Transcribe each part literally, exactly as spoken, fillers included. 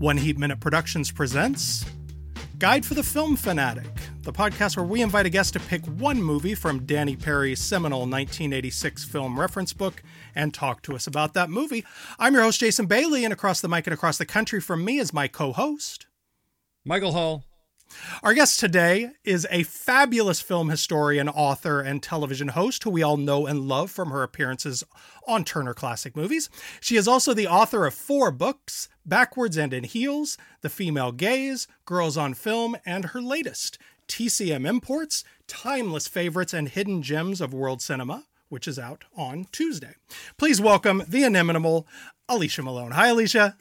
One Heat Minute Productions presents Guide for the Film Fanatic, the podcast where we invite a guest to pick one movie from Danny Perry's seminal nineteen eighty-six film reference book and talk to us about that movie. I'm your host, Jason Bailey, and across the mic and across the country from me is my co-host, Michael Hall. Our guest today is a fabulous film historian, author, and television host who we all know and love from her appearances on Turner Classic Movies. She is also the author of four books, Backwards and in Heels, The Female Gaze, Girls on Film, and her latest, T C M Imports, Timeless Favorites and Hidden Gems of World Cinema, which is out on Tuesday. Please welcome the inimitable Alicia Malone. Hi, Alicia.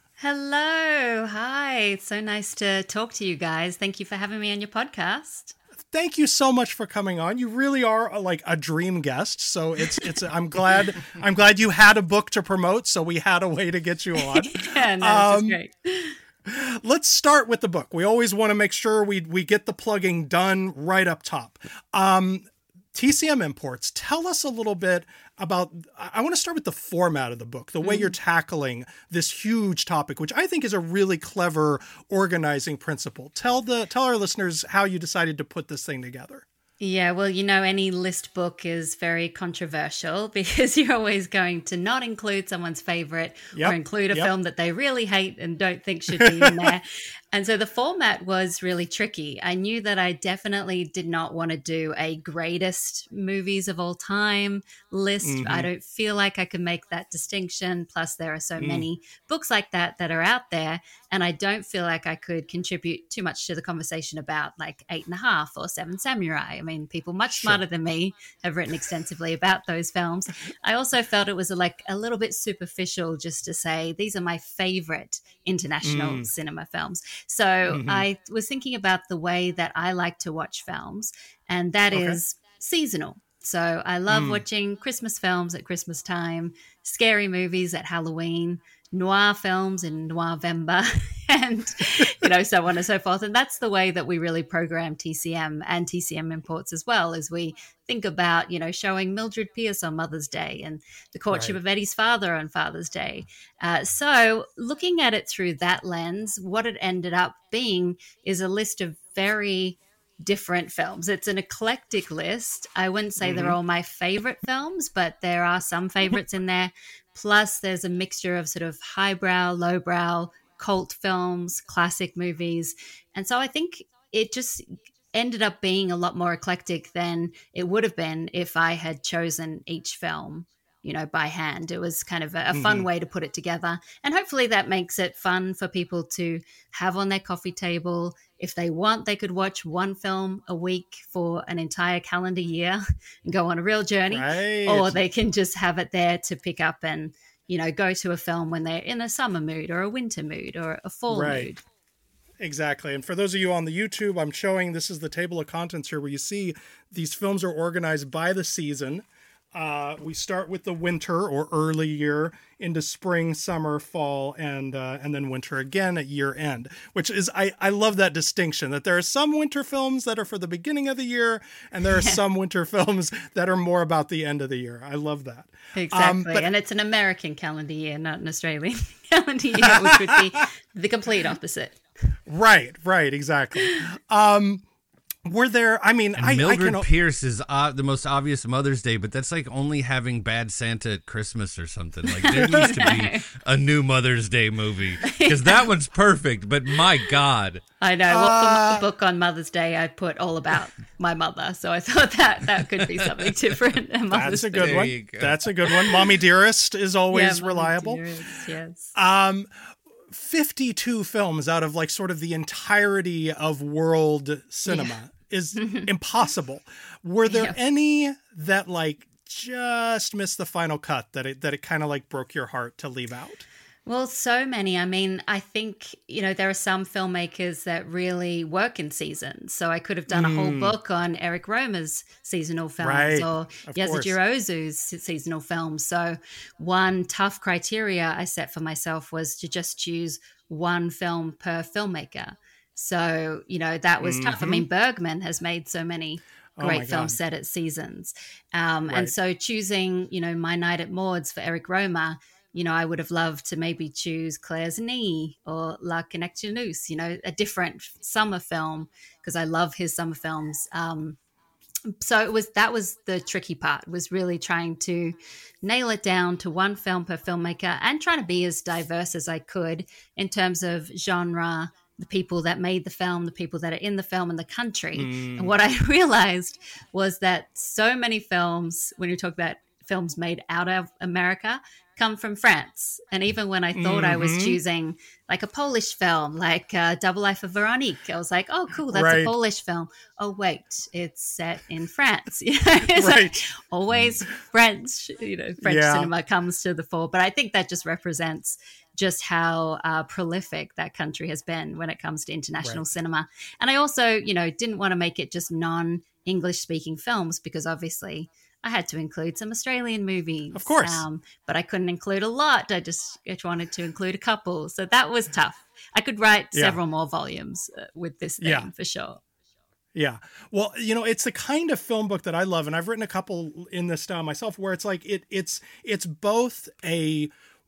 Hello. Hi. It's so nice to talk to you guys. Thank you for having me on your podcast. Thank you so much for coming on. You really are a, like a dream guest. So it's it's. I'm glad. I'm glad you had a book to promote. So we had a way to get you on. Yeah, no, this is great. Let's start with the book. We always want to make sure we we get the plugging done right up top. Um, T C M Imports. Tell us a little bit about, I want to start with the format of the book, the way mm. you're tackling this huge topic, which I think is a really clever organizing principle. Tell the tell our listeners how you decided to put this thing together. Yeah, well, you know, any list book is very controversial because you're always going to not include someone's favorite yep. or include a yep. film that they really hate and don't think should be in there. And so the format was really tricky. I knew that I definitely did not want to do a greatest movies of all time list. Mm-hmm. I don't feel like I could make that distinction. Plus, there are so mm. many books like that that are out there. And I don't feel like I could contribute too much to the conversation about like Eight and a Half or Seven Samurai. I mean, people much smarter sure. than me have written extensively about those films. I also felt it was a, like a little bit superficial just to say, these are my favorite international mm. cinema films. So mm-hmm. I was thinking about the way that I like to watch films, and that okay. is seasonal. So I love mm. watching Christmas films at Christmas time, scary movies at Halloween, noir films in Noirvember, and, you know, so on and so forth. And that's the way that we really program T C M and T C M Imports as well, as we think about, you know, showing Mildred Pierce on Mother's Day and The Courtship right. of Eddie's Father on Father's Day. Uh, so looking at it through that lens, what it ended up being is a list of very different films. It's an eclectic list. I wouldn't say mm-hmm. they're all my favorite films, but there are some favorites in there. Plus, there's a mixture of sort of highbrow, lowbrow, cult films, classic movies. And so I think it just ended up being a lot more eclectic than it would have been if I had chosen each film, you know, by hand. It was kind of a, a fun mm-hmm. way to put it together. And hopefully that makes it fun for people to have on their coffee table. If they want, they could watch one film a week for an entire calendar year and go on a real journey. Right. Or they can just have it there to pick up and, you know, go to a film when they're in a summer mood or a winter mood or a fall right. mood. Exactly. And for those of you on the YouTube, I'm showing, this is the table of contents here where you see these films are organized by the season. Uh, we start with the winter or early year into spring, summer, fall, and uh, and then winter again at year end, which is, I, I love that distinction that there are some winter films that are for the beginning of the year and there are some winter films that are more about the end of the year. I love that. Exactly. Um, but, and it's an American calendar year, not an Australian calendar year, which would be the complete opposite. Right, right, exactly. Um, Were there, I mean, and I, Mildred I can... Pierce is uh, the most obvious Mother's Day, but that's like only having Bad Santa at Christmas or something. Like there needs to be a new Mother's Day movie because that one's perfect, but my God. I know. Well, uh, for the book on Mother's Day, I put all about my mother, so I thought that that could be something different. That's a good Day. one. Go. That's a good one. Mommy Dearest is always yeah, reliable. Dearest, yes. Um, fifty-two films out of like sort of the entirety of world cinema yeah. is impossible. Were there yeah. any that like just missed the final cut that it, that it kind of like broke your heart to leave out? Well, so many. I mean, I think, you know, there are some filmmakers that really work in seasons. So I could have done mm. a whole book on Eric Romer's seasonal films right. or Yasujiro Ozu's seasonal films. So one tough criteria I set for myself was to just choose one film per filmmaker. So, you know, that was mm-hmm. tough. I mean, Bergman has made so many great oh films set at seasons. Um, right. And so choosing, you know, My Night at Maud's for Eric Romer you know, I would have loved to maybe choose Claire's Knee or La Connectionneuse, you know, a different summer film, because I love his summer films. Um, so it was, that was the tricky part, was really trying to nail it down to one film per filmmaker and trying to be as diverse as I could in terms of genre, the people that made the film, the people that are in the film, and the country. Mm. And what I realized was that so many films, when you talk about films made out of America, come from France. And even when I thought mm-hmm. I was choosing like a Polish film, like uh, Double Life of Veronique, I was like, oh, cool, that's right. a Polish film. Oh, wait, it's set in France. You know, it's right. like always French, you know, French yeah. cinema comes to the fore. But I think that just represents just how uh, prolific that country has been when it comes to international right. cinema. And I also, you know, didn't want to make it just non-English speaking films, because obviously I had to include some Australian movies. Of course. Um, but I couldn't include a lot. I just I wanted to include a couple. So that was tough. I could write yeah. several more volumes uh, with this theme yeah. for sure. Yeah. Well, you know, it's the kind of film book that I love. And I've written a couple in this style myself, where it's like it it's it's both a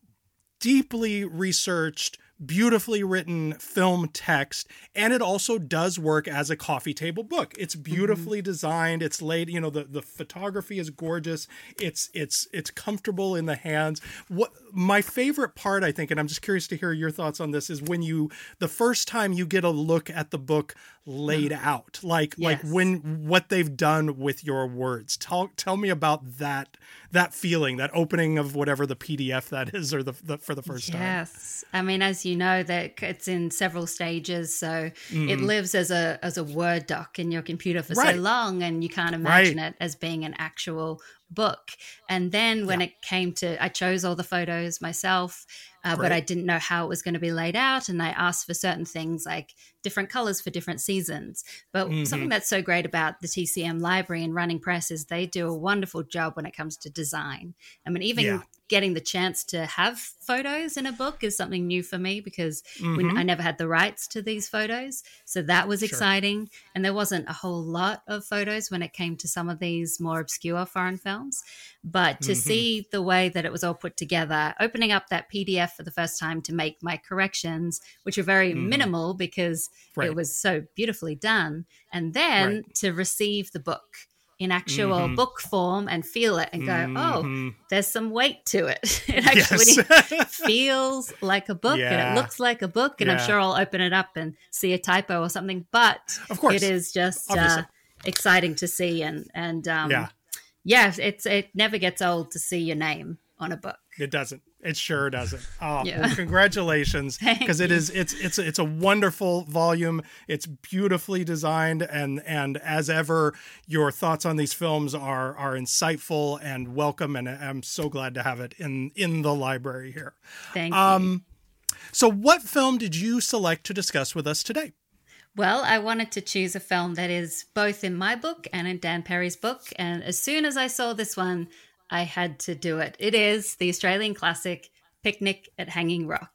deeply researched, beautifully written film text, and it also does work as a coffee table book. It's beautifully mm-hmm. designed. It's laid, you know, the, the photography is gorgeous. It's it's it's comfortable in the hands. What my favorite part, I think, and I'm just curious to hear your thoughts on this, is when you the first time you get a look at the book laid mm. out, like yes. like when what they've done with your words. Tell tell me about that that feeling, that opening of whatever the P D F that is, or the, the for the first yes. time. Yes, I mean, as you know, that it's in several stages, so mm. it lives as a as a Word doc in your computer for right. so long, and you can't imagine right. it as being an actual book. And then when yeah. it came to, I chose all the photos myself, uh, but I didn't know how it was going to be laid out, and I asked for certain things like different colors for different seasons. But mm-hmm. something that's so great about the T C M library and Running Press is they do a wonderful job when it comes to design. I mean, even yeah. getting the chance to have photos in a book is something new for me, because mm-hmm. when I never had the rights to these photos. So that was sure. exciting. And there wasn't a whole lot of photos when it came to some of these more obscure foreign films. But to mm-hmm. see the way that it was all put together, opening up that P D F for the first time to make my corrections, which were very mm-hmm. minimal because right. it was so beautifully done. And then right. to receive the book in actual mm-hmm. book form and feel it and go, mm-hmm. oh, there's some weight to it. It actually yes. feels like a book yeah. and it looks like a book. And yeah. I'm sure I'll open it up and see a typo or something. But of course. It is just uh, exciting to see. And, and um, yeah. yeah, it's it never gets old to see your name on a book. It doesn't. It sure doesn't. Oh, yeah. Well, congratulations, because it is it's it's it's a wonderful volume. It's beautifully designed, and and as ever, your thoughts on these films are are insightful and welcome, and I'm so glad to have it in in the library here. Thank um, you. So, what film did you select to discuss with us today? Well, I wanted to choose a film that is both in my book and in Dan Perry's book, and as soon as I saw this one, I had to do it. It is the Australian classic Picnic at Hanging Rock.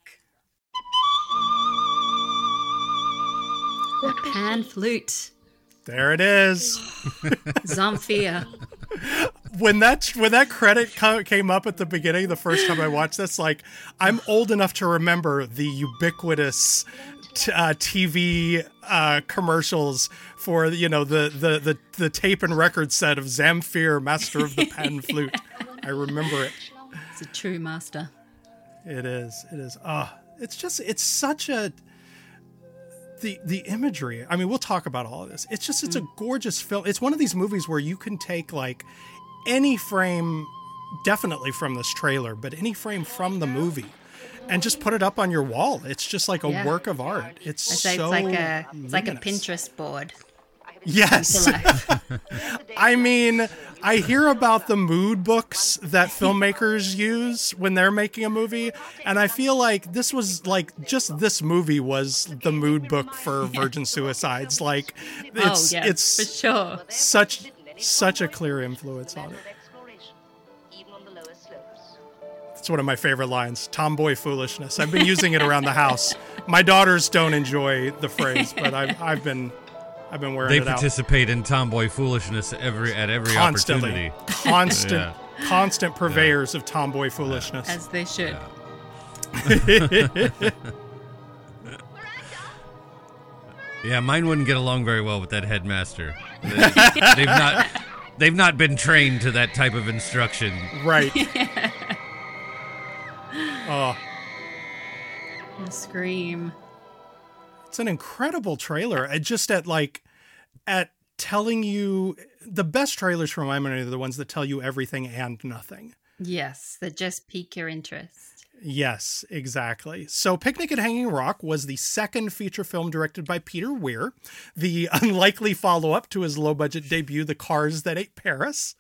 The pan flute. There it is. Zamfir. When that when that credit came up at the beginning, the first time I watched this, like, I'm old enough to remember the ubiquitous T- uh, T V uh, commercials for, you know, the, the the the tape and record set of Zamfir, Master of the Pan Flute. I remember it. It's a true master. It is. It is. Ah, uh, it's just it's such a the the imagery. I mean, we'll talk about all of this. It's just it's mm. a gorgeous film. It's one of these movies where you can take like any frame, definitely from this trailer, but any frame from the movie, and just put it up on your wall. It's just like a yeah. work of art. It's I say so it's like a luminous. It's like a Pinterest board. Yes. I mean, I hear about the mood books that filmmakers use when they're making a movie, and I feel like this was like just this movie was the mood book for Virgin Suicides. Like, it's oh, yes, it's for sure. such such a clear influence on it. It's one of my favorite lines, tomboy foolishness. I've been using it around the house. My daughters don't enjoy the phrase, but I've, I've been I've been wearing they it out. They participate in tomboy foolishness every at every Constantly. opportunity. Constant, constant purveyors of tomboy foolishness. As they should. Yeah. Yeah, mine wouldn't get along very well with that headmaster. They, they've not they've not been trained to that type of instruction. Right. Oh. The scream. It's an incredible trailer. It just at like at telling you the best trailers from my memory are the ones that tell you everything and nothing. Yes, that just pique your interest. Yes, exactly. So Picnic at Hanging Rock was the second feature film directed by Peter Weir, the unlikely follow-up to his low-budget debut, The Cars That Ate Paris.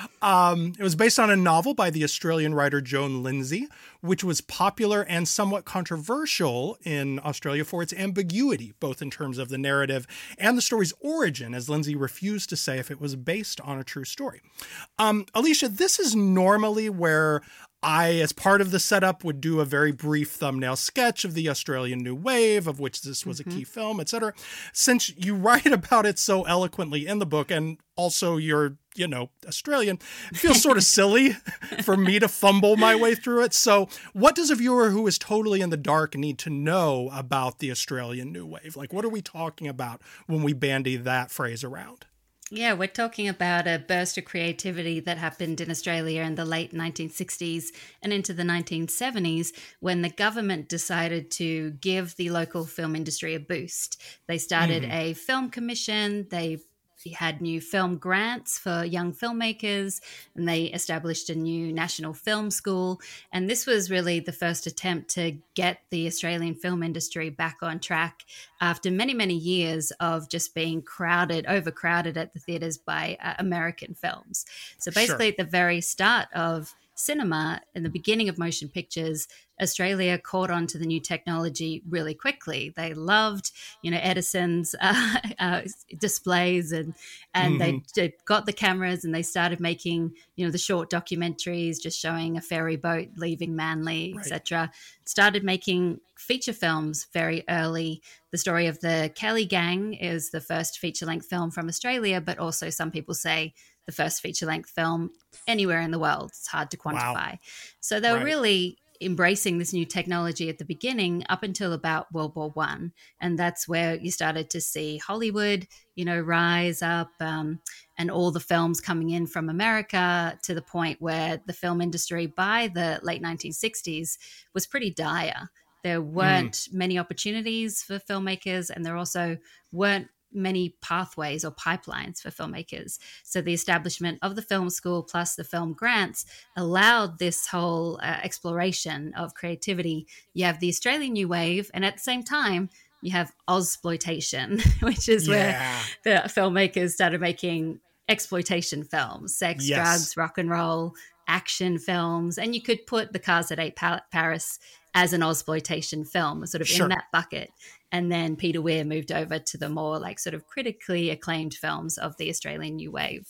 Um, it was based on a novel by the Australian writer Joan Lindsay, which was popular and somewhat controversial in Australia for its ambiguity, both in terms of the narrative and the story's origin, as Lindsay refused to say if it was based on a true story. Um, Alicia, this is normally where I, as part of the setup, would do a very brief thumbnail sketch of the Australian New Wave, of which this was mm-hmm. a key film, et cetera. Since you write about it so eloquently in the book, and also you're, you know, Australian, it feels sort of silly for me to fumble my way through it. So what does a viewer who is totally in the dark need to know about the Australian New Wave? Like, what are we talking about when we bandy that phrase around? Yeah, we're talking about a burst of creativity that happened in Australia in the late nineteen sixties and into the nineteen seventies when the government decided to give the local film industry a boost. They started mm. a film commission, they had new film grants for young filmmakers, and they established a new national film school. And this was really the first attempt to get the Australian film industry back on track after many, many years of just being crowded, overcrowded at the theaters by uh, American films. So basically sure. at the very start of cinema, in the beginning of motion pictures, Australia caught on to the new technology really quickly. They loved, you know, Edison's uh, uh, displays, and and mm-hmm. they, they got the cameras and they started making, you know, the short documentaries just showing a ferry boat leaving Manly, right. et cetera. Started making feature films very early. The story of the Kelly Gang is the first feature-length film from Australia, but also some people say the first feature-length film anywhere in the world. It's hard to quantify. Wow. So they were right. really embracing this new technology at the beginning up until about World War One. And that's where you started to see Hollywood, you know, rise up um, and all the films coming in from America, to the point where the film industry by the late nineteen sixties was pretty dire. There weren't mm. many opportunities for filmmakers, and there also weren't many pathways or pipelines for filmmakers. So the establishment of the film school plus the film grants allowed this whole uh, exploration of creativity. You have the Australian New Wave, and at the same time, you have Ozploitation, which is yeah. where the filmmakers started making exploitation films, sex, yes. drugs, rock and roll, action films. And you could put The Cars That Ate Paris as an Ozploitation film, sort of sure. in that bucket. And then Peter Weir moved over to the more like sort of critically acclaimed films of the Australian New Wave.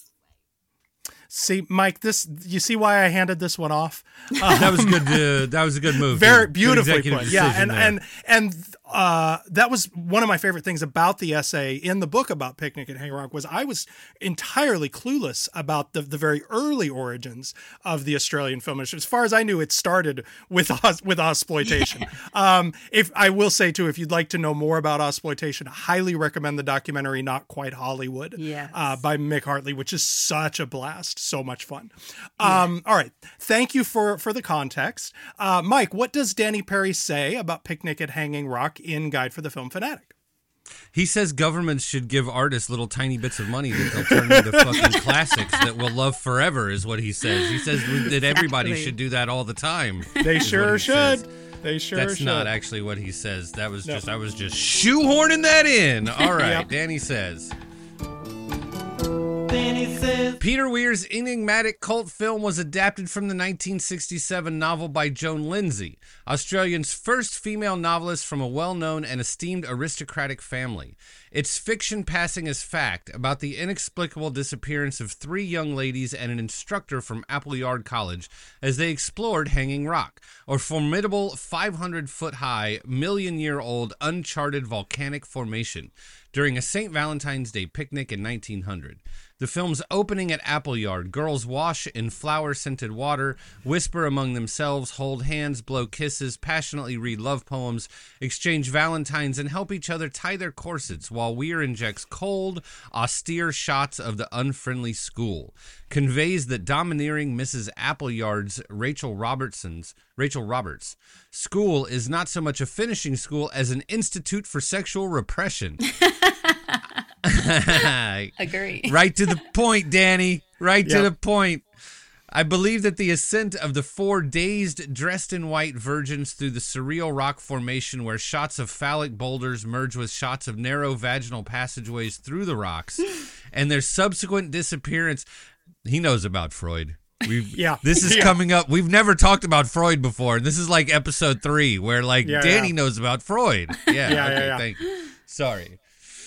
See, Mike, this, you see why I handed this one off? Um, that was good. Uh, that was a good move. Very beautifully put. Yeah. And, there. and, and, uh, that was one of my favorite things about the essay in the book about Picnic at Hanging Rock, was I was entirely clueless about the, the very early origins of the Australian film industry. As far as I knew, it started with us, with Ozploitation. Yeah. Um, if I will say too, if you'd like to know more about Ozploitation, I highly recommend the documentary Not Quite Hollywood yes. uh, by Mick Hartley, which is such a blast. So much fun. Yeah. Um, all right. Thank you for, for the context. Uh, Mike, what does Danny Perry say about Picnic at Hanging Rock in Guide for the Film Fanatic? He says governments should give artists little tiny bits of money that they'll turn into fucking classics that we'll love forever, is what he says. He says that everybody should do that all the time. They sure should. Says. They sure That's should. not actually what he says. That was no. just, I was just shoehorning that in. All right. Yep. Danny says. Peter Weir's enigmatic cult film was adapted from the nineteen sixty-seven novel by Joan Lindsay, Australia's first female novelist from a well-known and esteemed aristocratic family. It's fiction passing as fact about the inexplicable disappearance of three young ladies and an instructor from Appleyard College as they explored Hanging Rock, a formidable five hundred foot high, million-year-old uncharted volcanic formation. during a Saint Valentine's Day picnic in nineteen hundred. The film's opening at Appleyard, girls wash in flower-scented water, whisper among themselves, hold hands, blow kisses, passionately read love poems, exchange valentines, and help each other tie their corsets, while Weir injects cold, austere shots of the unfriendly school, conveys that domineering Missus Appleyard's Rachel Robertson's Rachel Roberts school is not so much a finishing school as an institute for sexual repression. Agree. Right to the point, Danny. Right Yep. to the point. I believe that the ascent of the four dazed, dressed in white virgins through the surreal rock formation where shots of phallic boulders merge with shots of narrow vaginal passageways through the rocks and their subsequent disappearance. He knows about Freud. We've, Yeah. This is Yeah. coming up. We've never talked about Freud before. This is like episode three where like Yeah, Danny yeah. knows about Freud. Yeah. Yeah, okay, yeah, yeah. thank you. Sorry.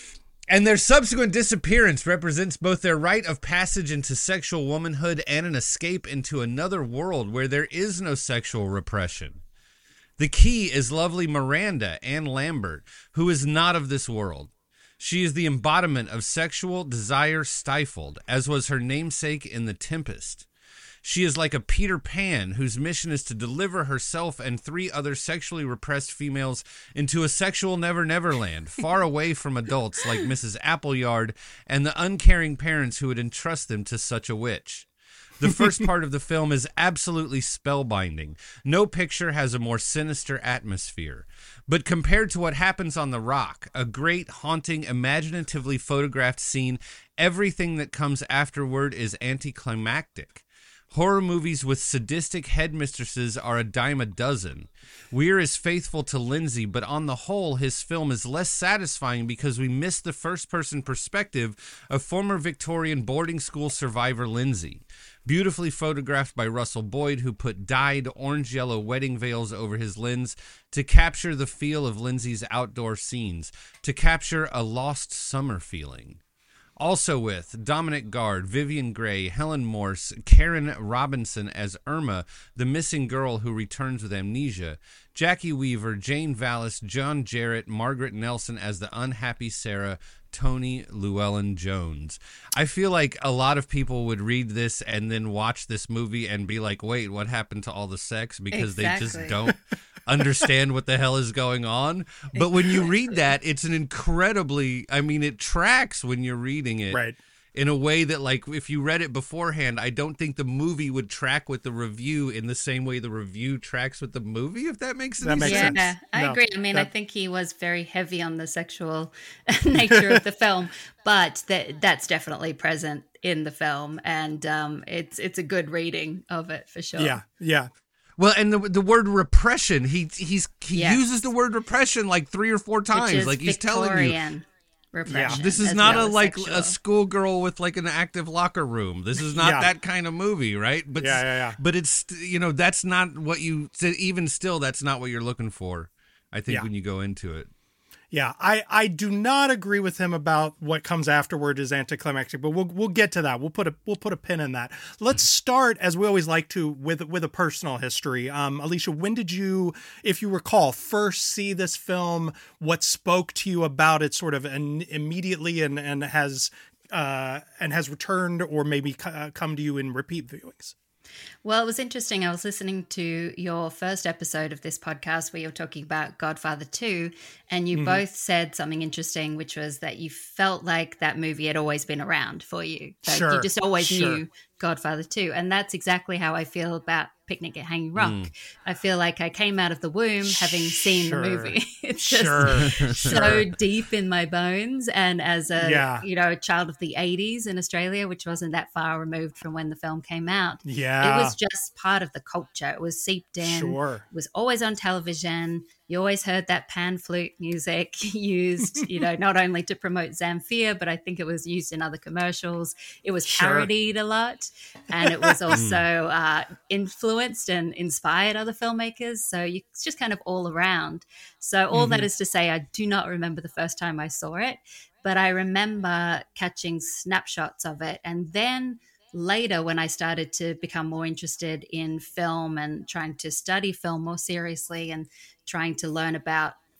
And their subsequent disappearance represents both their rite of passage into sexual womanhood and an escape into another world where there is no sexual repression. The key is lovely Miranda, Anne Lambert, who is not of this world. She is the embodiment of sexual desire stifled, as was her namesake in The Tempest. She is like a Peter Pan whose mission is to deliver herself and three other sexually repressed females into a sexual never-never land, far away from adults like Missus Appleyard and the uncaring parents who would entrust them to such a witch. The first part of the film is absolutely spellbinding. No picture has a more sinister atmosphere. But compared to what happens on the Rock, a great, haunting, imaginatively photographed scene, everything that comes afterward is anticlimactic. Horror movies with sadistic headmistresses are a dime a dozen. Weir is faithful to Lindsay, but on the whole, his film is less satisfying because we miss the first-person perspective of former Victorian boarding school survivor Lindsay. Beautifully photographed by Russell Boyd, who put dyed orange-yellow wedding veils over his lens to capture the feel of Lindsay's outdoor scenes, to capture a lost summer feeling. Also with Dominic Guard, Vivian Gray, Helen Morse, Karen Robinson as Irma, the missing girl who returns with amnesia, Jackie Weaver, Jane Vallis, John Jarrett, Margaret Nelson as the unhappy Sarah, Tony Llewellyn-Jones. I feel like a lot of people would read this and then watch this movie and be like, wait, what happened to all the sex? Because Exactly. they just don't understand what the hell is going on. But when you read that, it's an incredibly, I mean, it tracks when you're reading it. Right. In a way that, like, if you read it beforehand, I don't think the movie would track with the review in the same way the review tracks with the movie, if that makes That any makes sense. Yeah, sense. I No, agree. I mean, I that- think he was very heavy on the sexual nature of the film, but that that's definitely present in the film, and um, it's it's a good reading of it for sure. Yeah. Yeah. Well, and the the word repression, he he's he Yes. uses the word repression like three or four Which times, is like he's telling you. Victorian repression. This is as not well a as like sexual. a schoolgirl with like an active locker room. This is not Yeah. that kind of movie, right? But Yeah, yeah, yeah. but it's you know that's not what you even still that's not what you're looking for. I think Yeah. when you go into it. Yeah, I, I do not agree with him about what comes afterward is anticlimactic, but we'll we'll get to that. We'll put a we'll put a pin in that. Let's start, as we always like to, with with a personal history. Um, Alicia, when did you, if you recall, first see this film? What spoke to you about it, sort of, and immediately, and and has uh and has returned, or maybe uh, come to you in repeat viewings? Well, it was interesting. I was listening to your first episode of this podcast where you were talking about Godfather two, and you Mm-hmm. both said something interesting, which was that you felt like that movie had always been around for you. Like Sure, you just always sure. knew Godfather two. And that's exactly how I feel about Picnic at Hanging Rock. Mm. I feel like I came out of the womb having seen Sure. the movie. It's just Sure, so sure. deep in my bones. And as a Yeah. you know a child of the eighties in Australia, which wasn't that far removed from when the film came out, Yeah, it was just part of the culture. It was seeped in. Sure. It was always on television. You always heard that pan flute music used, you know, not only to promote Zamfir, but I think it was used in other commercials. It was Sure. parodied a lot, and it was also uh, influenced and inspired other filmmakers. So you, it's just kind of all around. So all that is to say, I do not remember the first time I saw it, but I remember catching snapshots of it. And then later, when I started to become more interested in film and trying to study film more seriously and trying to learn about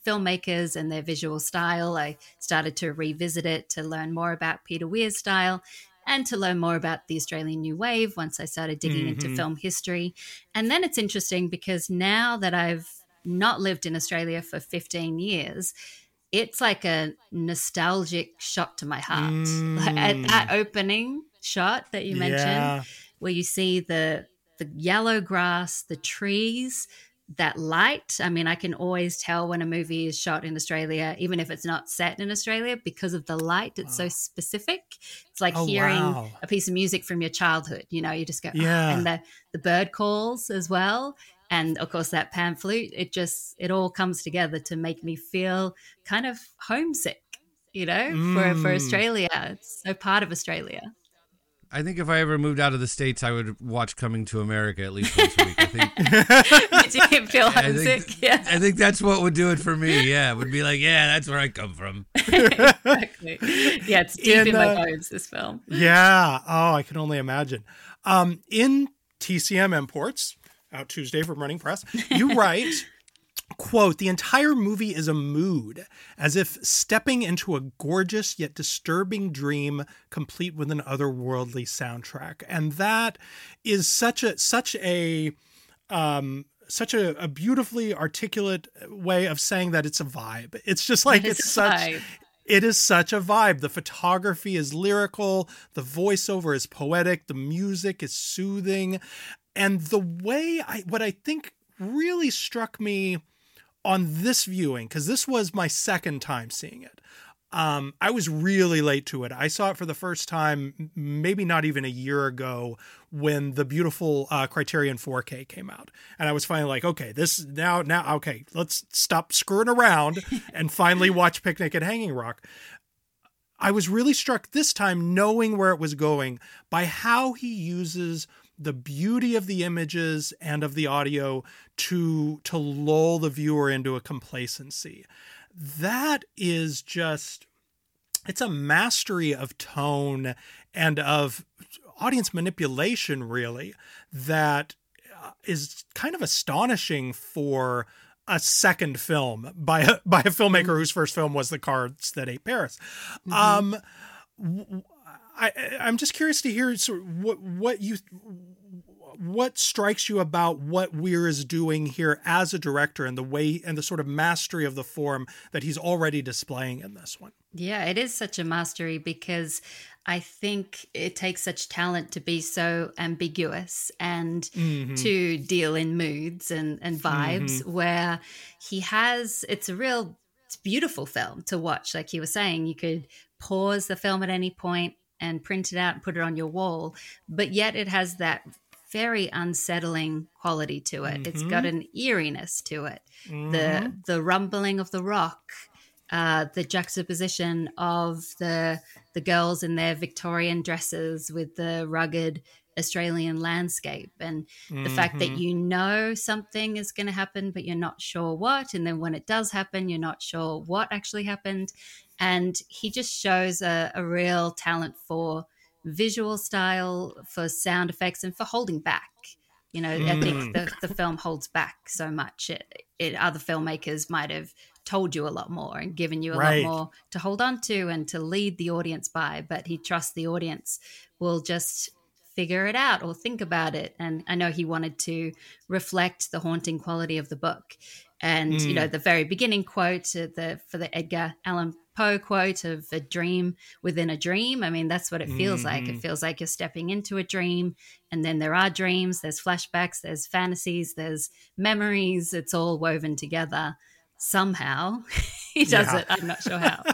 filmmakers and their visual style. I started to revisit it to learn more about Peter Weir's style and to learn more about the Australian New Wave once I started digging mm-hmm. into film history. And then it's interesting because now that I've not lived in Australia for fifteen years, it's like a nostalgic shot to my heart. Mm. Like at that opening shot that you mentioned, yeah. where you see the the yellow grass, the trees, that light. I mean, I can always tell when a movie is shot in Australia, even if it's not set in Australia, because of the light. It's wow. so specific. It's like oh, hearing wow. a piece of music from your childhood. You know, you just go, yeah. oh, and the, the bird calls as well. And of course, that pan flute, it just, it all comes together to make me feel kind of homesick, you know, mm. for, for Australia. It's so part of Australia. I think if I ever moved out of the States, I would watch Coming to America at least once a week. I think. Did you feel homesick? I think, yeah. I think that's what would do it for me. Yeah, it would be like, yeah, that's where I come from. Exactly. Yeah, it's deep in, in my uh, bones, this film. Yeah. Oh, I can only imagine. Um, in T C M Imports, out Tuesday from Running Press, you write, quote, "The entire movie is a mood, as if stepping into a gorgeous yet disturbing dream, complete with an otherworldly soundtrack." And that is such a such a um, such a, a beautifully articulate way of saying that it's a vibe. It's just like it it's such. Vibe. It is such a vibe. The photography is lyrical, the voiceover is poetic, the music is soothing, and the way I what I think really struck me on this viewing, because this was my second time seeing it. Um, I was really late to it. I saw it for the first time, maybe not even a year ago, when the beautiful uh, Criterion four K came out. And I was finally like, okay, this now, now, okay, let's stop screwing around and finally watch Picnic at Hanging Rock. I was really struck this time, knowing where it was going, by how he uses the beauty of the images and of the audio to to lull the viewer into a complacency. That is just, it's a mastery of tone and of audience manipulation, really, that is kind of astonishing for a second film by a, by a filmmaker mm-hmm. whose first film was The Cards That Ate Paris. Mm-hmm. Um, I, I'm just curious to hear sort of what, what you, what strikes you about what Weir is doing here as a director and the way and the sort of mastery of the form that he's already displaying in this one. Yeah, it is such a mastery because I think it takes such talent to be so ambiguous and mm-hmm. to deal in moods and, and vibes mm-hmm. where he has, it's a real, it's a beautiful film to watch. Like you were saying, you could pause the film at any point and print it out and put it on your wall, but yet it has that very unsettling quality to it. Mm-hmm. It's got an eeriness to it. Mm-hmm. The the rumbling of the rock, uh, the juxtaposition of the the girls in their Victorian dresses with the rugged Australian landscape, and mm-hmm. the fact that you know something is going to happen, but you're not sure what. And then when it does happen, you're not sure what actually happened. And he just shows a, a real talent for visual style, for sound effects, and for holding back. You know, mm. I think the, the film holds back so much. It, it, other filmmakers might have told you a lot more and given you a right. lot more to hold on to and to lead the audience by, but he trusts the audience will just figure it out or think about it. And I know he wanted to reflect the haunting quality of the book. And, mm. you know, the very beginning quote, the for the Edgar Allan Poe quote of a dream within a dream. I mean, that's what it feels mm-hmm. like. It feels like you're stepping into a dream, and then there are dreams, there's flashbacks, there's fantasies, there's memories. It's all woven together somehow. He does yeah. it. I'm not sure how.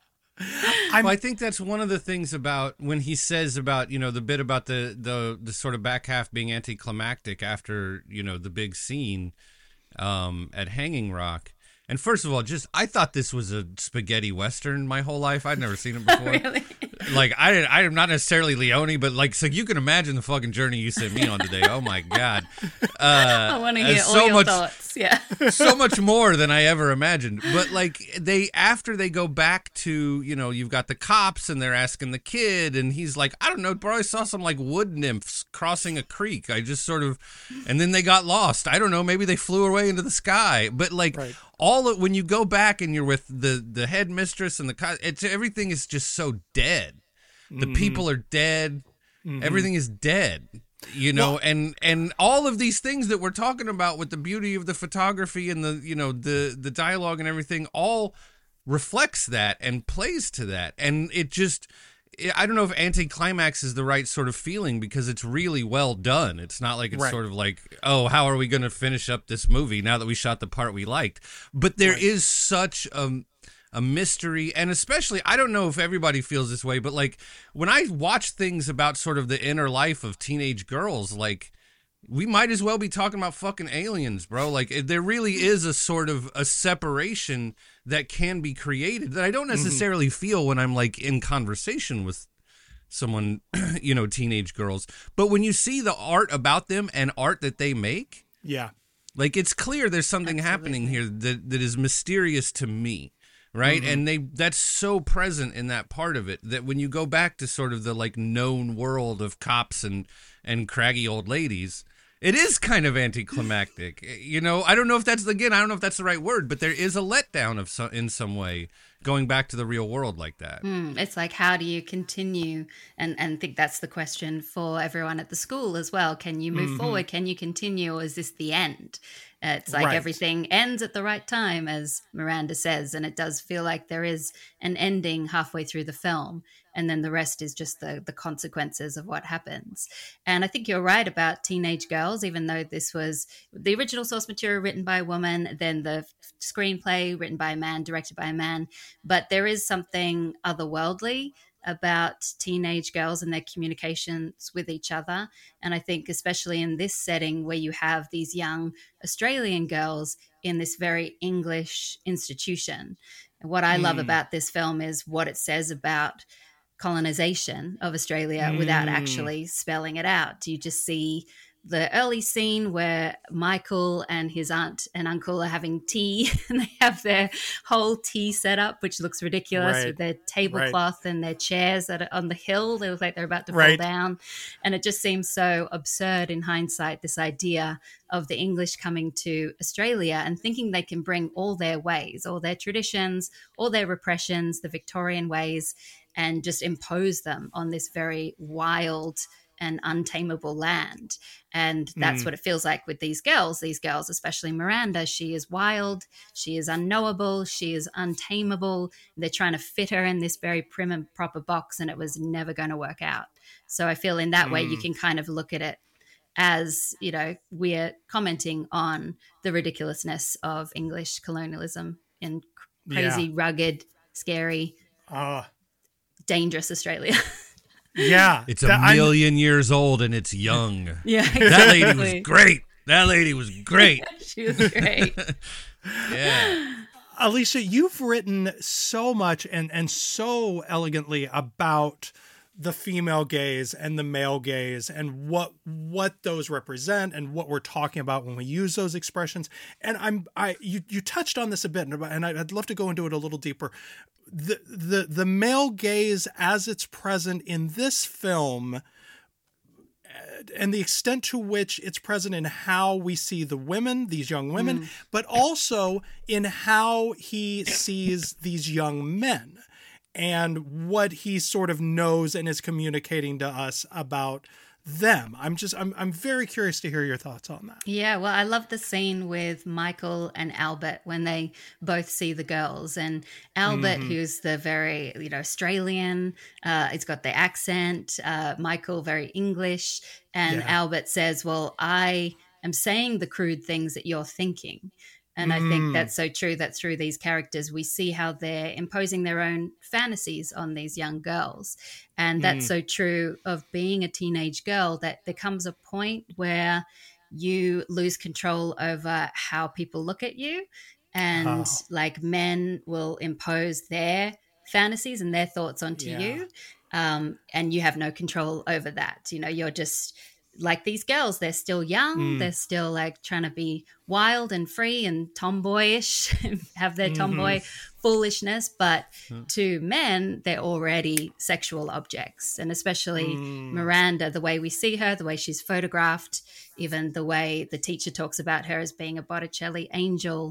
Well, I think that's one of the things about when he says about, you know, the bit about the, the, the sort of back half being anticlimactic after, you know, the big scene um, at Hanging Rock. And first of all, just I thought this was a spaghetti western my whole life. I'd never seen it before. Really? Like I didn't, I'm not necessarily Leone, but like so you can imagine the fucking journey you sent me on today. Oh my god! Uh, I want to hear all so your much, thoughts. Yeah, so much more than I ever imagined. But like they after they go back to, you know, you've got the cops and they're asking the kid, and he's like, I don't know, bro. I saw some like wood nymphs crossing a creek. I just sort of, and then they got lost. I don't know. Maybe they flew away into the sky. But like. Right. all of, when you go back and you're with the the headmistress and the it's everything is just so dead. The mm-hmm. people are dead. Mm-hmm. Everything is dead. You know, well, and and all of these things that we're talking about with the beauty of the photography and the, you know, the the dialogue and everything all reflects that and plays to that. And it just, I don't know if anticlimax is the right sort of feeling, because it's really well done. It's not like it's right. sort of like, oh, how are we going to finish up this movie now that we shot the part we liked? But there right. is such a a mystery, and especially, I don't know if everybody feels this way, but like when I watch things about sort of the inner life of teenage girls, like we might as well be talking about fucking aliens, bro. Like there really is a sort of a separation that can be created that I don't necessarily mm-hmm. feel when I'm like in conversation with someone, you know, teenage girls. But when you see the art about them and art that they make, yeah, like it's clear there's something Absolutely. happening here that, that is mysterious to me. Right. Mm-hmm. And they that's so present in that part of it that when you go back to sort of the like known world of cops and, and craggy old ladies, it is kind of anticlimactic. You know, I don't know if that's, again, I don't know if that's the right word, but there is a letdown of some, in some way going back to the real world like that. Mm, it's like, how do you continue? And, and I think that's the question for everyone at the school as well. Can you move mm-hmm. forward? Can you continue? Or is this the end? Uh, it's like right. everything ends at the right time, as Miranda says. And it does feel like there is an ending halfway through the film. And then the rest is just the, the consequences of what happens. And I think you're right about teenage girls, even though this was the original source material written by a woman, then the screenplay written by a man, directed by a man. But there is something otherworldly about teenage girls and their communications with each other. And I think especially in this setting where you have these young Australian girls in this very English institution. And what I mm. love about this film is what it says about colonization of Australia mm. without actually spelling it out. You just see the early scene where Michael and his aunt and uncle are having tea and they have their whole tea set up, which looks ridiculous right. with their tablecloth right. and their chairs that are on the hill. They look like they're about to right. fall down. And it just seems so absurd in hindsight, this idea of the English coming to Australia and thinking they can bring all their ways, all their traditions, all their repressions, the Victorian ways, and just impose them on this very wild and untamable land. And that's mm. what it feels like with these girls. These girls, especially Miranda, she is wild, she is unknowable, she is untamable. They're trying to fit her in this very prim and proper box, and it was never going to work out. So I feel in that mm. way you can kind of look at it as, you know, we're commenting on the ridiculousness of English colonialism in crazy, yeah. rugged, scary, uh. dangerous Australia. Yeah. It's a that, million I'm... years old and it's young. Yeah, exactly. That lady was great. That lady was great. She was great. Yeah. Alicia, you've written so much and, and so elegantly about the female gaze and the male gaze and what what those represent and what we're talking about when we use those expressions. And I'm I you you touched on this a bit, and I'd love to go into it a little deeper. The the the male gaze as it's present in this film, and the extent to which it's present in how we see the women, these young women, mm. but also in how he sees these young men and what he sort of knows and is communicating to us about them. I'm just, I'm, I'm very curious to hear your thoughts on that. Yeah, well, I love the scene with Michael and Albert when they both see the girls. And Albert, mm-hmm. who's the very, you know, Australian, uh, he's got the accent, uh, Michael, very English. And yeah. Albert says, well, I am saying the crude things that you're thinking. And I think that's so true that through these characters, we see how they're imposing their own fantasies on these young girls. And that's mm. so true of being a teenage girl, that there comes a point where you lose control over how people look at you. And oh. like men will impose their fantasies and their thoughts onto yeah. you. Um, and you have no control over that. You know, you're just like these girls, they're still young. Mm. They're still like trying to be wild and free and tomboyish, have their tomboy mm-hmm. foolishness. But mm. to men, they're already sexual objects. And especially mm. Miranda, the way we see her, the way she's photographed, even the way the teacher talks about her as being a Botticelli angel,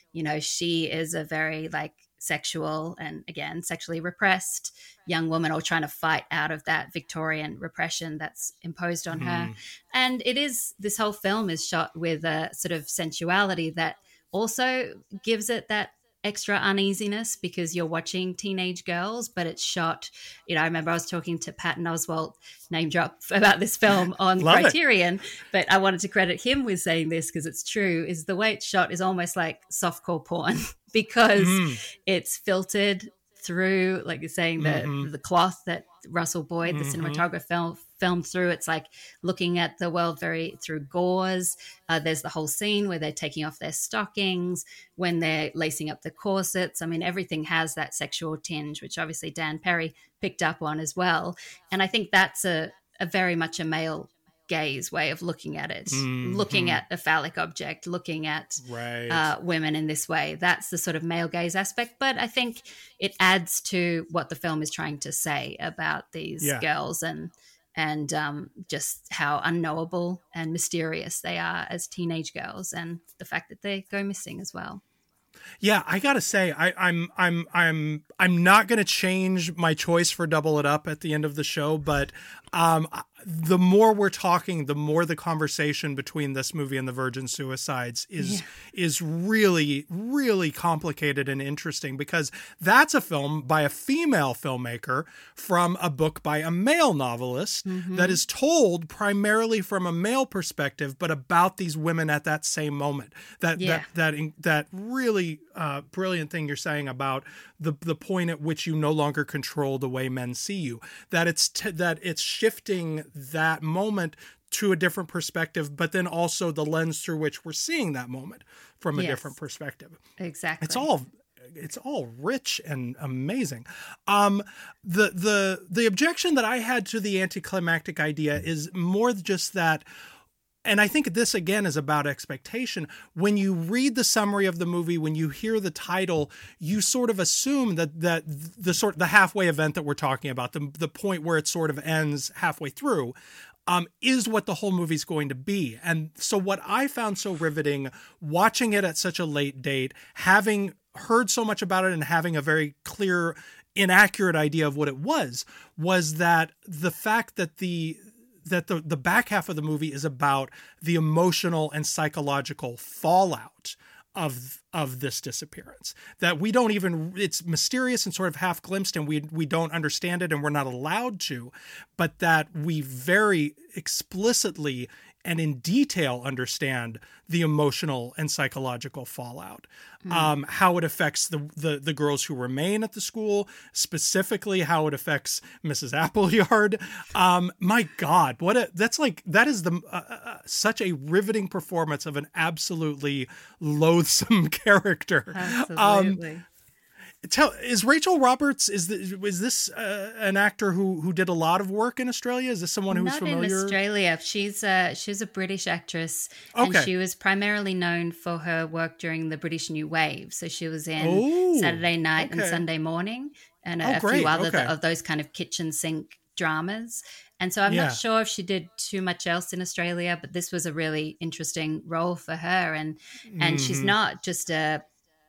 you know, she is a very like sexual and again sexually repressed young woman, or trying to fight out of that Victorian repression that's imposed on mm. her. And it is, this whole film is shot with a sort of sensuality that also gives it that extra uneasiness, because you're watching teenage girls, but it's shot, you know, I remember I was talking to Patton Oswalt, name drop, about this film on Criterion, it. But I wanted to credit him with saying this because it's true, is the way it's shot is almost like softcore porn because mm. it's filtered through, like you're saying, the mm-hmm. the cloth that Russell Boyd, the mm-hmm. cinematographer, film, filmed through. It's like looking at the world very through gauze. Uh, there's the whole scene where they're taking off their stockings, when they're lacing up the corsets. I mean, everything has that sexual tinge, which obviously Dan Perry picked up on as well. And I think that's a, a very much a male gaze way of looking at it, mm-hmm. looking at a phallic object, looking at right. uh, women in this way. That's the sort of male gaze aspect. But I think it adds to what the film is trying to say about these yeah. girls and and um, just how unknowable and mysterious they are as teenage girls, and the fact that they go missing as well. Yeah, I gotta say, I, I'm I'm I'm I'm not gonna change my choice for Double It Up at the end of the show, but um, the more we're talking, the more the conversation between this movie and The Virgin Suicides is yeah. is really, really complicated and interesting, because that's a film by a female filmmaker from a book by a male novelist mm-hmm. that is told primarily from a male perspective, but about these women at that same moment. That yeah. that that that really uh, brilliant thing you're saying about the the point at which you no longer control the way men see you. That it's t- that it's shifting that moment to a different perspective, but then also the lens through which we're seeing that moment from a yes. different perspective. Exactly. It's all it's all rich and amazing. Um, the the the objection that I had to the anticlimactic idea is more just that. And I think this, again, is about expectation. When you read the summary of the movie, when you hear the title, you sort of assume that that the sort the halfway event that we're talking about, the, the point where it sort of ends halfway through, um, is what the whole movie's going to be. And so what I found so riveting, watching it at such a late date, having heard so much about it and having a very clear, inaccurate idea of what it was, was that the fact that the that the, the back half of the movie is about the emotional and psychological fallout of of this disappearance. That we don't even, it's mysterious and sort of half glimpsed, and we we don't understand it and we're not allowed to, but that we very explicitly and in detail understand the emotional and psychological fallout, mm. um, how it affects the, the the girls who remain at the school, specifically how it affects Missus Appleyard. Um, my God, what a that's like that is the uh, uh, such a riveting performance of an absolutely loathsome character. Absolutely. Um, Tell is Rachel Roberts is this, is this uh, an actor who who did a lot of work in Australia? Is this someone who's Not familiar? in Australia. She's a she's a British actress, okay. and she was primarily known for her work during the British New Wave. So she was in Ooh, Saturday Night okay. and Sunday Morning, and a, oh, a great. few other okay. th- of those kind of kitchen sink dramas. And so I'm yeah. not sure if she did too much else in Australia, but this was a really interesting role for her, and and mm-hmm. she's not just a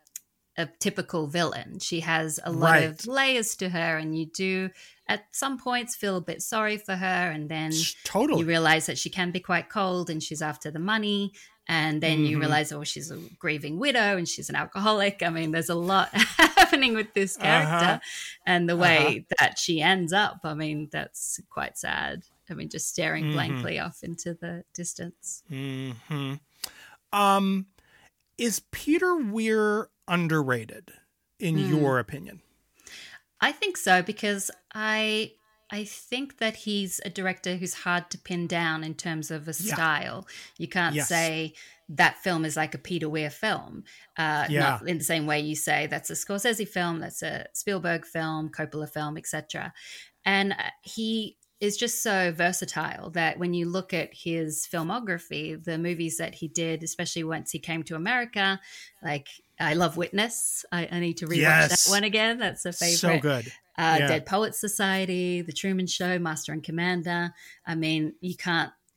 a typical villain. She has a lot right. of layers to her, and you do at some points feel a bit sorry for her, and then totally. you realize that she can be quite cold and she's after the money, and then mm-hmm. you realize, oh, she's a grieving widow and she's an alcoholic. I mean, there's a lot happening with this character, uh-huh. and the way uh-huh. that she ends up, I mean, that's quite sad. I mean, just staring mm-hmm. blankly off into the distance. Mm-hmm. Um, is Peter Weir underrated in mm. your opinion? I think so, because I I think that he's a director who's hard to pin down in terms of a yeah. style. You can't yes. say that film is like a Peter Weir film. Uh, yeah. Not in the same way you say that's a Scorsese film, that's a Spielberg film, Coppola film, et cetera. And he is just so versatile that when you look at his filmography, the movies that he did, especially once he came to America, like I Love Witness. I, I need to rewatch yes. that one again. That's a favorite. So good. Uh, yeah. Dead Poets Society, The Truman Show, Master and Commander. I mean, you can't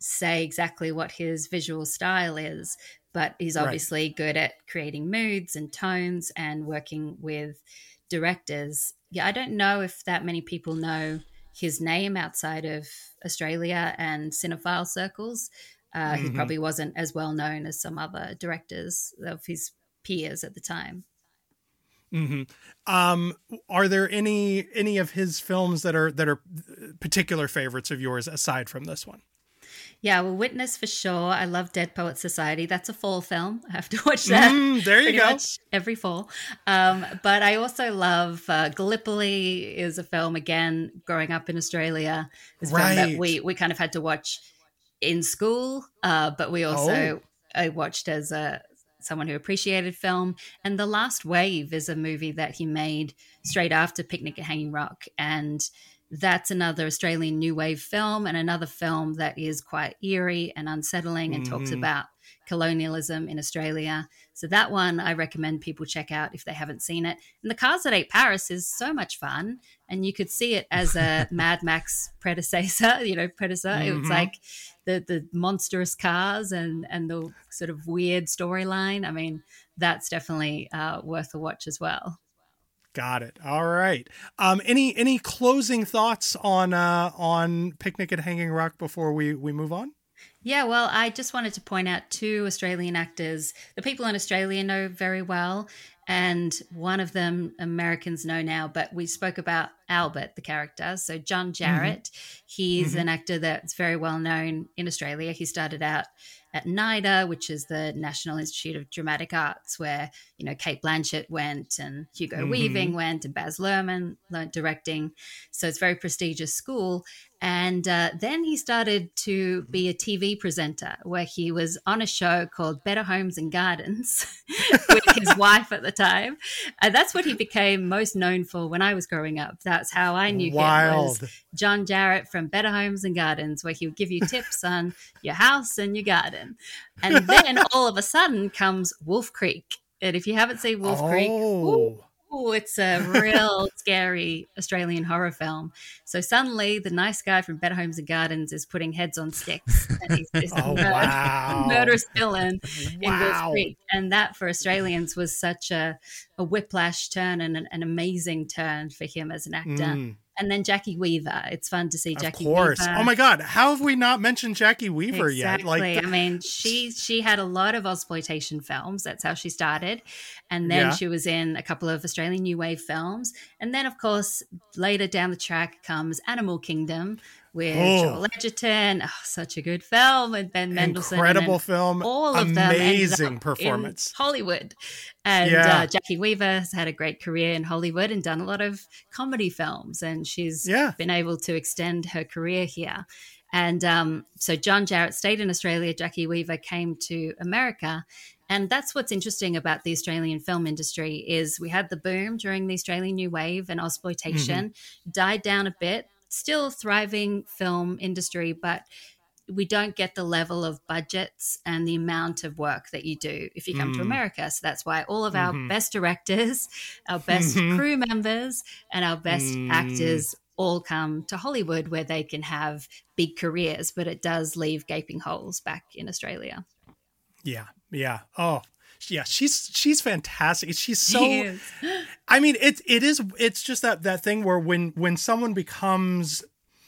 say exactly what his visual style is, but he's obviously right. good at creating moods and tones and working with directors. Yeah, I don't know if that many people know his name outside of Australia and cinephile circles. Uh, mm-hmm. He probably wasn't as well known as some other directors of his peers at the time. Mm-hmm. Um, are there any any of his films that are that are particular favorites of yours aside from this one? Yeah, well, Witness for sure. I love Dead Poets Society. That's a fall film. I have to watch that. Mm, there you pretty go. Much every fall. Um, but I also love uh, Gallipoli is a film, again, growing up in Australia. It's a right. film that we, we kind of had to watch in school, uh, but we also oh. I watched as a someone who appreciated film. And The Last Wave is a movie that he made straight after Picnic at Hanging Rock. And that's another Australian New Wave film, and another film that is quite eerie and unsettling and mm-hmm. talks about colonialism in Australia. So that one I recommend people check out if they haven't seen it. And The Cars That Ate Paris is so much fun, and you could see it as a Mad Max predecessor, you know, predecessor. Mm-hmm. It was like the the monstrous cars and, and the sort of weird storyline. I mean, that's definitely uh, worth a watch as well. Got it. All right. Um, any any closing thoughts on uh, on Picnic at Hanging Rock before we, we move on? Yeah, well, I just wanted to point out two Australian actors the people in Australia know very well, and one of them Americans know now, but we spoke about Albert, the character. So John Jarratt, mm-hmm. he's mm-hmm. an actor that's very well known in Australia. He started out at NIDA, which is the National Institute of Dramatic Arts, where, you know, Kate Blanchett went and Hugo mm-hmm. Weaving went and Baz Luhrmann learned directing. So it's a very prestigious school. And uh, then he started to be a T V presenter where he was on a show called Better Homes and Gardens with his wife at the time. And that's what he became most known for when I was growing up. That's how I knew Wild. him, was John Jarratt from Better Homes and Gardens, where he would give you tips on your house and your garden. And then all of a sudden comes Wolf Creek. And if you haven't seen Wolf oh. Creek, ooh, ooh, it's a real scary Australian horror film. So suddenly the nice guy from Better Homes and Gardens is putting heads on sticks. And he's this oh, murder, wow. murderous villain wow. in Wolf Creek. And that for Australians was such a, a whiplash turn and an, an amazing turn for him as an actor. Mm. And then Jackie Weaver. It's fun to see Jackie Weaver. Of course. Oh my God. How have we not mentioned Jackie Weaver exactly. yet? Like, I mean, she she had a lot of Ozploitation films. That's how she started. And then yeah. she was in a couple of Australian New Wave films. And then, of course, later down the track comes Animal Kingdom with oh. Joel Edgerton. Oh, such a good film. And Ben Mendelsohn. Incredible film. All of Amazing them performance. In Hollywood. And yeah. uh, Jackie Weaver has had a great career in Hollywood and done a lot of comedy films. And she's yeah. been able to extend her career here. And um, so John Jarratt stayed in Australia. Jackie Weaver came to America. And that's what's interesting about the Australian film industry is we had the boom during the Australian New Wave and Ozploitation, mm-hmm. died down a bit. Still thriving film industry, but we don't get the level of budgets and the amount of work that you do if you come mm. to America. So that's why all of our mm-hmm. best directors, our best mm-hmm. crew members, and our best mm. actors all come to Hollywood where they can have big careers, but it does leave gaping holes back in Australia. Yeah. Yeah. Oh, yeah, she's she's fantastic. She's so. She I mean, it it is. It's just that that thing where when when someone becomes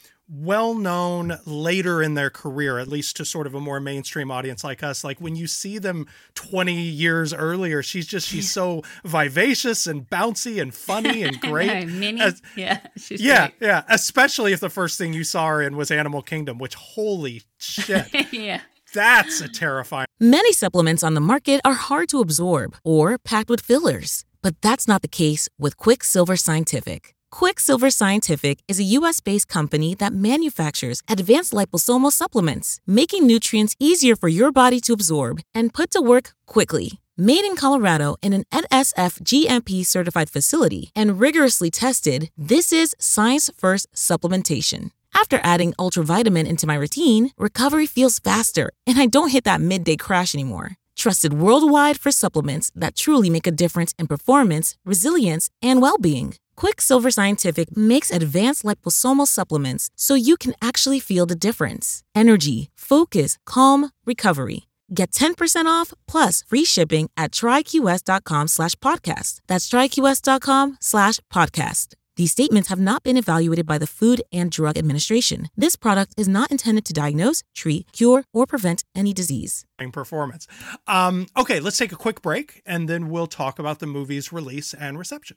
well known later in their career, at least to sort of a more mainstream audience like us, like when you see them twenty years earlier, she's just she's so vivacious and bouncy and funny and great. Minnie, As, yeah, she's yeah, great. yeah. Especially if the first thing you saw her in was Animal Kingdom, which holy shit, yeah. That's a terrifying. Many supplements on the market are hard to absorb or packed with fillers, but that's not the case with Quicksilver Scientific. Quicksilver Scientific is a U S-based company that manufactures advanced liposomal supplements, making nutrients easier for your body to absorb and put to work quickly. Made in Colorado in an N S F G M P-certified facility and rigorously tested, this is science-first supplementation. After adding Ultravitamin into my routine, recovery feels faster, and I don't hit that midday crash anymore. Trusted worldwide for supplements that truly make a difference in performance, resilience, and well-being. Quicksilver Scientific makes advanced liposomal supplements so you can actually feel the difference. Energy, focus, calm, recovery. Get ten percent off plus free shipping at tryqs.com slash podcast. That's tryqs.com slash podcast. These statements have not been evaluated by the Food and Drug Administration. This product is not intended to diagnose, treat, cure, or prevent any disease. Performance. Um, okay, let's take a quick break, and then we'll talk about the movie's release and reception.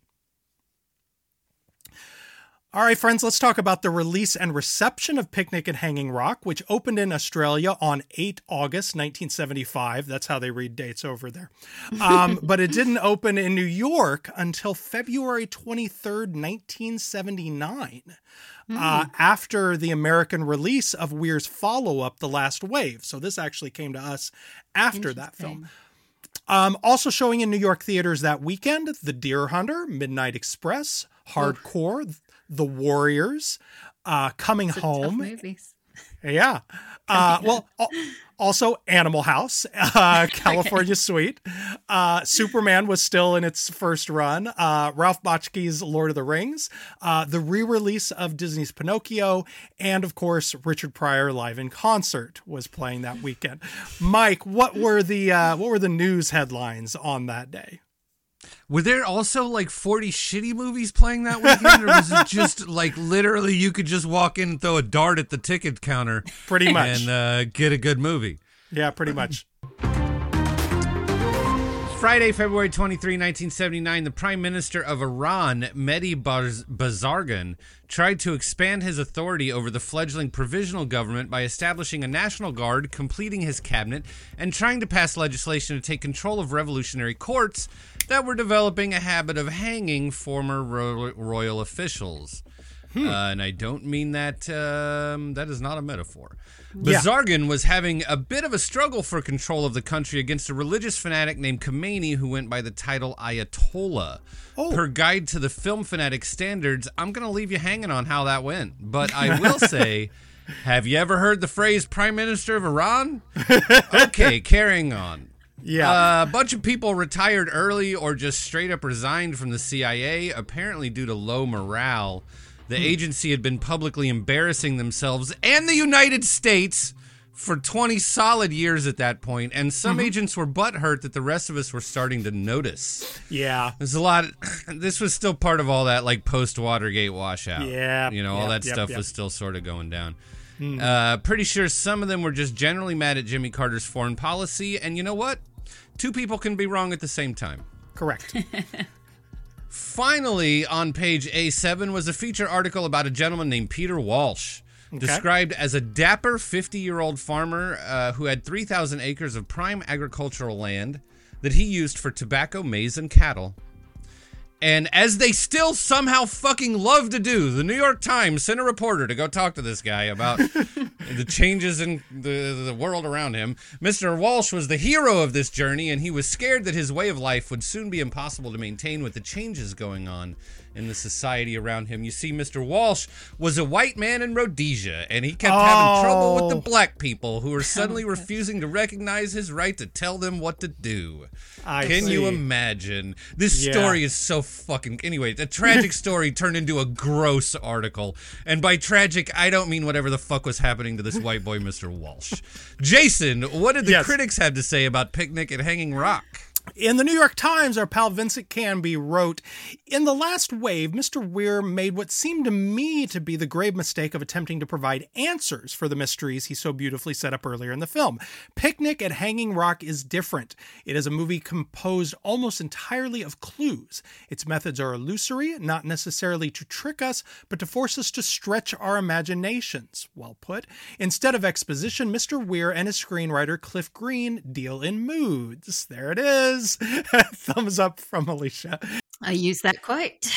All right, friends, let's talk about the release and reception of Picnic at Hanging Rock, which opened in Australia on the eighth of August, nineteen seventy-five. That's how they read dates over there. Um, but it didn't open in New York until February twenty-third, nineteen seventy-nine, mm. uh, after the American release of Weir's follow-up, The Last Wave. So this actually came to us after that film. Um, also showing in New York theaters that weekend, The Deer Hunter, Midnight Express, Hardcore, Oof. The Warriors, uh, Coming Some Home. tough movies. Yeah. Uh, well, also Animal House, uh, California Suite. Uh, Superman was still in its first run. Uh, Ralph Bakshi's Lord of the Rings, uh, the re-release of Disney's Pinocchio, and of course, Richard Pryor live in concert was playing that weekend. Mike, what were the uh, what were the news headlines on that day? Were there also like forty shitty movies playing that weekend, or was it just like literally you could just walk in and throw a dart at the ticket counter, pretty much, and uh, get a good movie? Yeah, pretty much. Friday, February twenty-third, nineteen seventy-nine, the Prime Minister of Iran, Mehdi Bazargan, tried to expand his authority over the fledgling provisional government by establishing a National Guard, completing his cabinet, and trying to pass legislation to take control of revolutionary courts that were developing a habit of hanging former ro- royal officials. Hmm. Uh, and I don't mean that, um, that is not a metaphor. Bazargan yeah. was having a bit of a struggle for control of the country against a religious fanatic named Khomeini who went by the title Ayatollah. Oh. Per Guide to the Film Fanatic Standards, I'm going to leave you hanging on how that went. But I will say, have you ever heard the phrase Prime Minister of Iran? Okay, carrying on. Yeah. Uh, a bunch of people retired early or just straight up resigned from the C I A, apparently due to low morale. The agency had been publicly embarrassing themselves and the United States for twenty solid years at that point, and some mm-hmm. agents were butthurt that the rest of us were starting to notice. Yeah. There's a lot. Of, this was still part of all that, like, post-Watergate washout. Yeah. You know, yep, all that yep, stuff yep. was still sort of going down. Mm. Uh, pretty sure some of them were just generally mad at Jimmy Carter's foreign policy, and you know what? Two people can be wrong at the same time. Correct. Finally, on page A seven was a feature article about a gentleman named Peter Walsh, okay. described as a dapper fifty-year-old farmer uh, who had three thousand acres of prime agricultural land that he used for tobacco, maize, and cattle. And as they still somehow fucking love to do, the New York Times sent a reporter to go talk to this guy about the changes in the, the world around him. Mister Walsh was the hero of this journey, and he was scared that his way of life would soon be impossible to maintain with the changes going on in the society around him. You see, Mister Walsh was a white man in Rhodesia, and he kept oh. having trouble with the black people who were suddenly refusing to recognize his right to tell them what to do. I Can see. you imagine? This yeah. story is so fucking... Anyway, a tragic story turned into a gross article. And by tragic, I don't mean whatever the fuck was happening to this white boy, Mister Walsh. Jason, what did the yes. critics have to say about Picnic at Hanging Rock? In the New York Times, our pal Vincent Canby wrote, "In The Last Wave, Mister Weir made what seemed to me to be the grave mistake of attempting to provide answers for the mysteries he so beautifully set up earlier in the film. Picnic at Hanging Rock is different. It is a movie composed almost entirely of clues. Its methods are illusory, not necessarily to trick us, but to force us to stretch our imaginations." Well put. Instead of exposition, Mister Weir and his screenwriter Cliff Green deal in moods. There it is. Thumbs up from Alicia. I use that quote.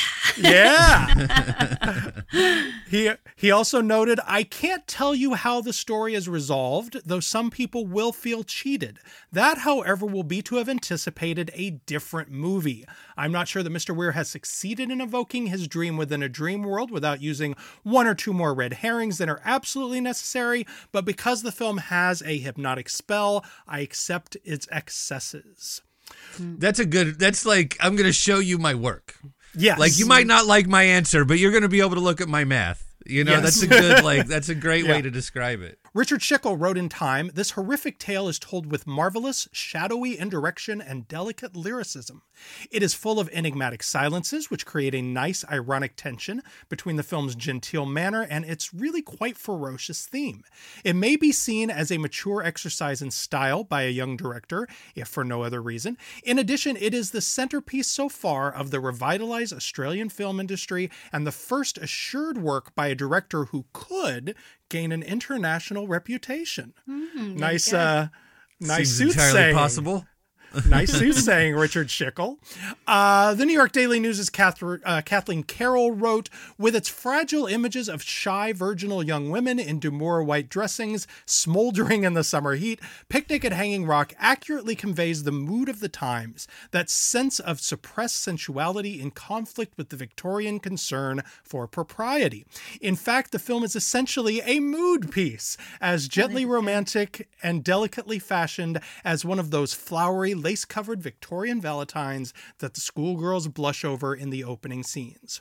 Yeah. he he also noted, "I can't tell you how the story is resolved, though some people will feel cheated. That, however, will be to have anticipated a different movie. I'm not sure that Mister Weir has succeeded in evoking his dream within a dream world without using one or two more red herrings than are absolutely necessary, but because the film has a hypnotic spell, I accept its excesses." That's a good, that's like, I'm going to show you my work. Yes. Like, you might not like my answer, but you're going to be able to look at my math. You know, Yes. that's a good, like, that's a great Yeah. way to describe it. Richard Schickel wrote in Time, "This horrific tale is told with marvelous, shadowy indirection and delicate lyricism. It is full of enigmatic silences, which create a nice, ironic tension between the film's genteel manner and its really quite ferocious theme. It may be seen as a mature exercise in style by a young director, if for no other reason. In addition, it is the centerpiece so far of the revitalized Australian film industry and the first assured work by a director who could gain an international reputation." Mm, Nice, there you go. uh, nice Seems entirely soothsaying. possible. Nice soothsaying, Richard Schickel. Uh, the New York Daily News' Cather- uh, Kathleen Carroll wrote, "With its fragile images of shy, virginal young women in demure white dressings, smoldering in the summer heat, Picnic at Hanging Rock accurately conveys the mood of the times, that sense of suppressed sensuality in conflict with the Victorian concern for propriety. In fact, the film is essentially a mood piece, as gently romantic and delicately fashioned as one of those flowery, lace-covered Victorian valentines that the schoolgirls blush over in the opening scenes."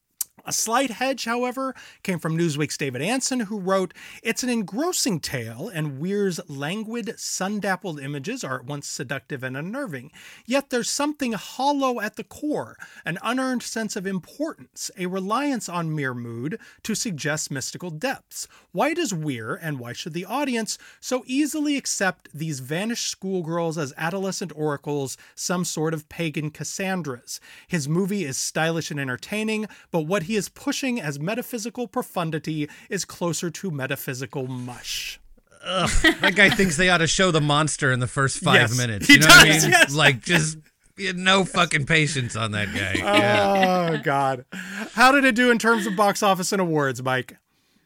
A slight hedge, however, came from Newsweek's David Anson, who wrote, "It's an engrossing tale, and Weir's languid, sun-dappled images are at once seductive and unnerving. Yet there's something hollow at the core, an unearned sense of importance, a reliance on mere mood to suggest mystical depths. Why does Weir, and why should the audience, so easily accept these vanished schoolgirls as adolescent oracles, some sort of pagan Cassandras? His movie is stylish and entertaining, but what he is pushing as metaphysical profundity is closer to metaphysical mush." Ugh, that guy thinks they ought to show the monster in the first five Yes, minutes. he You know what I does, mean? yes. Like, just you had no fucking patience on that guy. Yeah. Oh, God. How did it do in terms of box office and awards, Mike?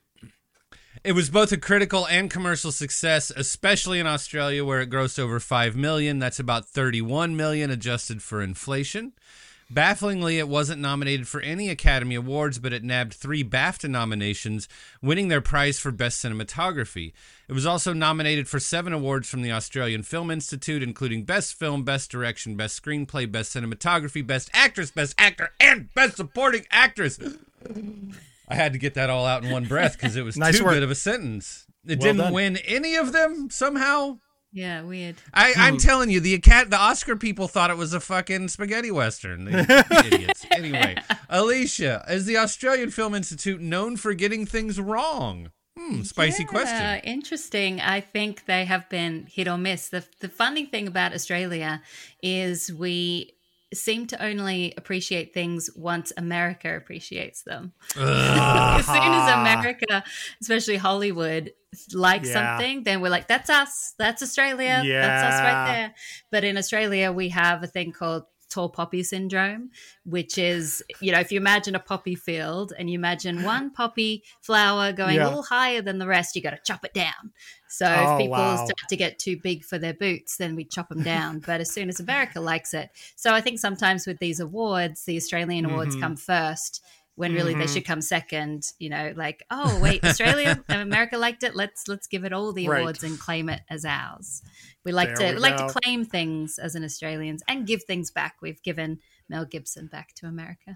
It was both a critical and commercial success, especially in Australia, where it grossed over five million dollars. That's about thirty-one million dollars adjusted for inflation. Bafflingly, it wasn't nominated for any Academy Awards, but it nabbed three BAFTA nominations, winning their prize for Best Cinematography. It was also nominated for seven awards from the Australian Film Institute, including Best Film, Best Direction, Best Screenplay, Best Cinematography, Best Actress, Best Actor, and Best Supporting Actress. I had to get that all out in one breath because it was Nice too work. good of a sentence. It Well didn't done. win any of them somehow. Yeah, weird. I, I'm telling you, the Acad- the Oscar people thought it was a fucking spaghetti western. They idiots. Anyway, Alicia, is the Australian Film Institute known for getting things wrong? Hmm, spicy Yeah, question. Interesting. I think they have been hit or miss. The the funny thing about Australia is we seem to only appreciate things once America appreciates them. As soon as America, especially Hollywood, likes Yeah. something, then we're like, that's us. That's Australia. That's us Yeah. right there. But in Australia, we have a thing called tall poppy syndrome, which is, you know, if you imagine a poppy field and you imagine one poppy flower going Yeah. a little higher than the rest, you got to chop it down. So Oh, if people wow. start to get too big for their boots, then we chop them down. But as soon as America likes it. So I think sometimes with these awards, the Australian awards Mhm. come first when really Mhm. they should come second, you know, like, oh, wait, Australia, America liked it. Let's let's give it all the Right. awards and claim it as ours. We like There to we we like go. to claim things as an Australians and give things back. We've given Mel Gibson back to America.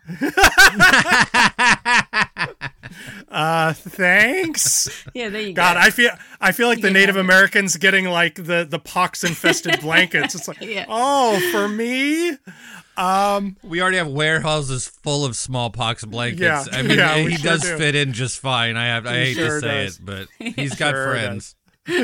Uh, thanks. Yeah, there you God, go. I feel I feel like the You Native have it. Americans getting like the the pox infested blankets. It's like, Yeah. oh, for me. Um, We already have warehouses full of smallpox blankets. Yeah, I mean, yeah, we he sure does do. fit in just fine. I have. I He hate sure to say does. it, but he's got Sure friends.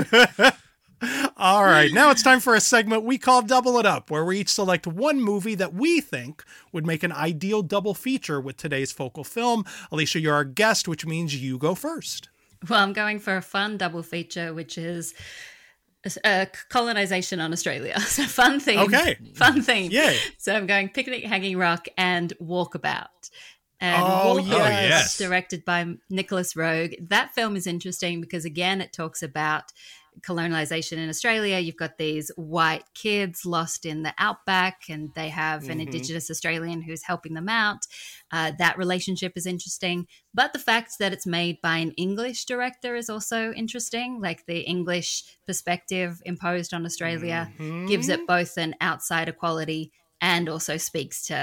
all right, now it's time for a segment we call Double It Up, where we each select one movie that we think would make an ideal double feature with today's focal film. Alicia, you're our guest, which means you go first. Well, I'm going for a fun double feature, which is uh, colonization on Australia. So fun theme. Okay. Fun theme. Yay. So I'm going Picnic Hanging Rock and Walkabout. And Oh, Walkabout yes. is directed by Nicholas Roeg. That film is interesting because, again, it talks about colonization in Australia. You've got these white kids lost in the outback, and they have an Mhm. Indigenous Australian who's helping them out. Uh, that relationship is interesting. But the fact that it's made by an English director is also interesting. Like the English perspective imposed on Australia Mhm. gives it both an outsider quality and also speaks to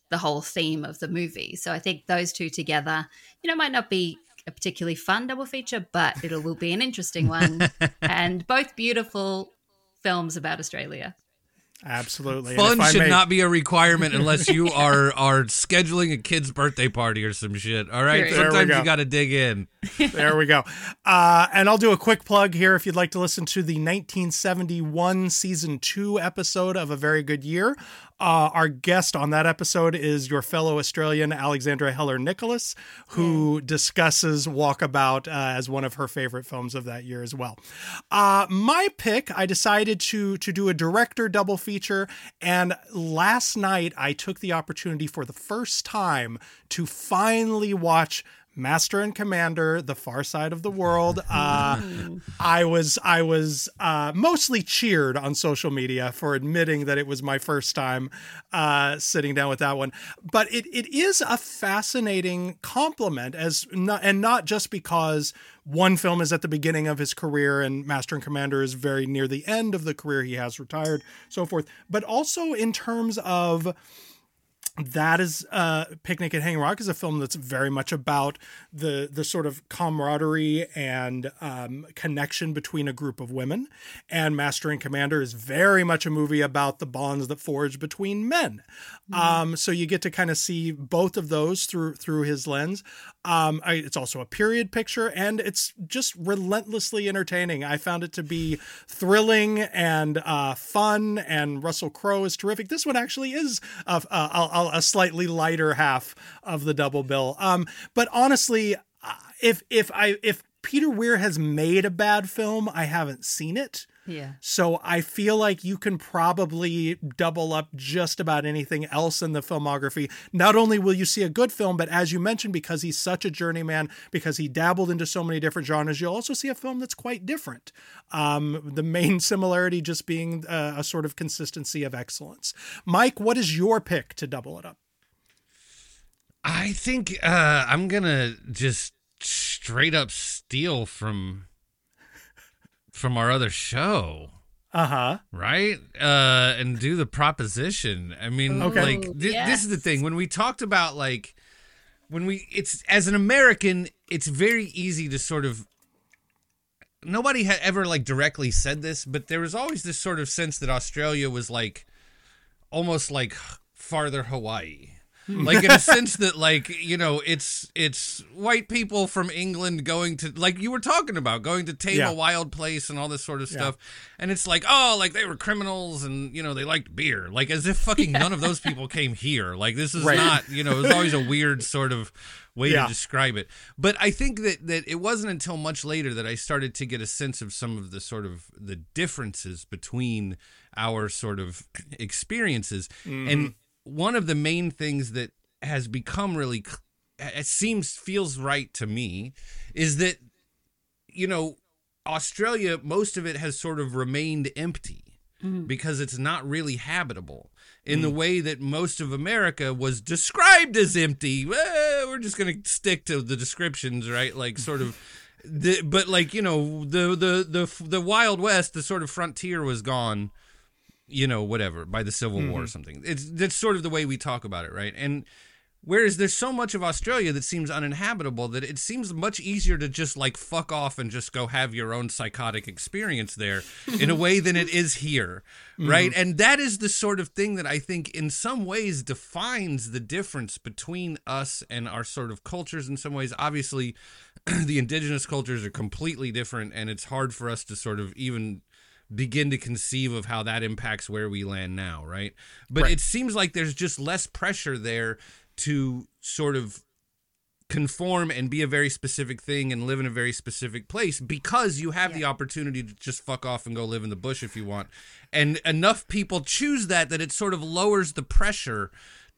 the whole theme of the movie. So I think those two together, you know, might not be a particularly fun double feature, but it will be an interesting one. And both beautiful films about Australia. Absolutely. Fun should may... not be a requirement unless you are are scheduling a kid's birthday party or some shit. All right, There sometimes you got to dig in. There we go. Uh, and I'll do a quick plug here if you'd like to listen to the nineteen seventy-one season two episode of A Very Good Year. Uh, our guest on that episode is your fellow Australian, Alexandra Heller-Nicholas, who mm. discusses Walkabout uh, as one of her favorite films of that year as well. Uh, my pick, I decided to, to do a director double feature. And last night, I took the opportunity for the first time to finally watch Master and Commander: The Far Side of the World. Uh, I was I was uh, mostly cheered on social media for admitting that it was my first time uh, sitting down with that one. But it it is a fascinating compliment, as not, and not just because one film is at the beginning of his career and Master and Commander is very near the end of the career. He has retired, so forth. But also in terms of that is uh, Picnic at Hanging Rock is a film that's very much about the the sort of camaraderie and um, connection between a group of women. And Master and Commander is very much a movie about the bonds that forge between men. Mm-hmm. Um, so you get to kind of see both of those through through his lens. Um, I, it's also a period picture, and it's just relentlessly entertaining. I found it to be thrilling and uh, fun, and Russell Crowe is terrific. This one actually is a, a, a slightly lighter half of the double bill. Um, but honestly, if if I if Peter Weir has made a bad film, I haven't seen it. Yeah. So I feel like you can probably double up just about anything else in the filmography. Not only will you see a good film, but as you mentioned, because he's such a journeyman, because he dabbled into so many different genres, you'll also see a film that's quite different. Um, the main similarity just being a, a sort of consistency of excellence. Mike, what is your pick to double it up? I think uh, I'm going to just straight up steal from... from our other show. Uh-huh. Right? Uh, and do the proposition. I mean, okay. like, th- yes. this is the thing. When we talked about, like, when we, it's, as an American, it's very easy to sort of, nobody had ever, like, directly said this, but there was always this sort of sense that Australia was, like, almost like farther Hawaii. Like, in a sense that, like, you know, it's it's white people from England going to, like you were talking about, going to tame yeah. a wild place and all this sort of yeah. stuff. And it's like, oh, like, they were criminals and, you know, they liked beer. Like, as if fucking yeah. none of those people came here. Like, this is right. not, you know, it was always a weird sort of way yeah. to describe it. But I think that, that it wasn't until much later that I started to get a sense of some of the sort of the differences between our sort of experiences. Mm-hmm. And one of the main things that has become really, it seems, feels right to me, is that, you know, Australia, most of it has sort of remained empty mm. because it's not really habitable in mm. the way that most of America was described as empty. Well, we're just going to stick to the descriptions, right? Like, sort of, the, but like, you know, the, the, the, the Wild West, the sort of frontier was gone, you know, whatever, by the Civil mm-hmm. War or something. It's that's sort of the way we talk about it, right? And whereas there's so much of Australia that seems uninhabitable that it seems much easier to just, like, fuck off and just go have your own psychotic experience there in a way than it is here, right? Mm-hmm. And that is the sort of thing that I think in some ways defines the difference between us and our sort of cultures in some ways. Obviously, the indigenous cultures are completely different, and it's hard for us to sort of even begin to conceive of how that impacts where we land now, right? But right. it seems like there's just less pressure there to sort of conform and be a very specific thing and live in a very specific place because you have yeah. the opportunity to just fuck off and go live in the bush if you want. And enough people choose that that it sort of lowers the pressure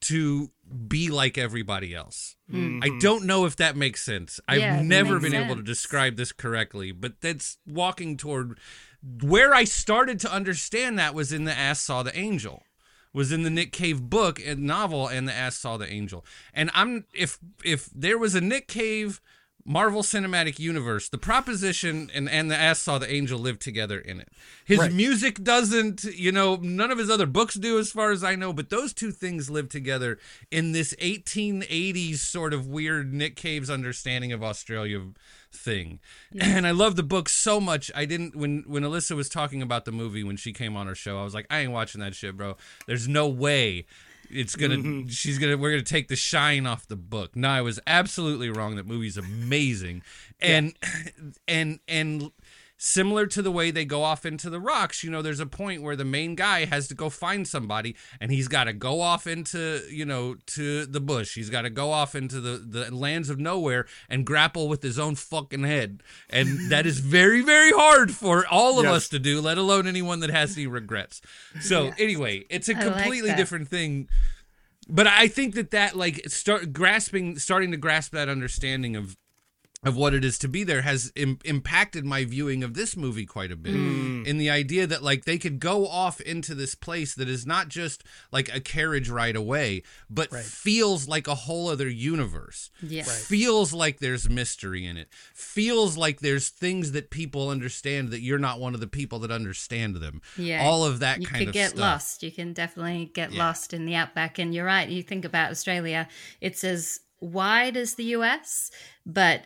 to be like everybody else. Mm-hmm. I don't know if that makes sense. Yeah, I've never been sense. able to describe this correctly, but that's walking toward where I started to understand that was in The Ass Saw the Angel. Was in the Nick Cave book and novel and The Ass Saw the Angel. And I'm if if there was a Nick Cave Marvel Cinematic Universe, the proposition and, and the Ass Saw the Angel live together in it. His right. music doesn't, you know, none of his other books do as far as I know, but those two things live together in this eighteen eighties sort of weird Nick Cave's understanding of Australia thing. Yeah. And I love the book so much. I didn't, when, when Alyssa was talking about the movie, when she came on her show, I was like, I ain't watching that shit, bro. There's no way. It's gonna, mm-hmm. she's gonna, we're gonna take the shine off the book. No, I was absolutely wrong. That movie's amazing, and yeah. and and similar to the way they go off into the rocks. You know, there's a point where the main guy has to go find somebody, and he's got to go off into, you know, to the bush. He's got to go off into the the lands of nowhere and grapple with his own fucking head, and that is very, very hard for all of yes. us to do, let alone anyone that has any regrets. So yeah. anyway, it's a completely like different thing. But I think that that like start grasping, starting to grasp that understanding of of what it is to be there has im- impacted my viewing of this movie quite a bit. Mm. In the idea that like they could go off into this place that is not just like a carriage ride away, but right. feels like a whole other universe. Yes. Right. Feels like there's mystery in it. Feels like there's things that people understand that you're not one of the people that understand them. Yeah. All of that you kind of could get stuff. lost. You can definitely get yeah. lost in the outback. And you're right. You think about Australia, it's as wide as the U S, but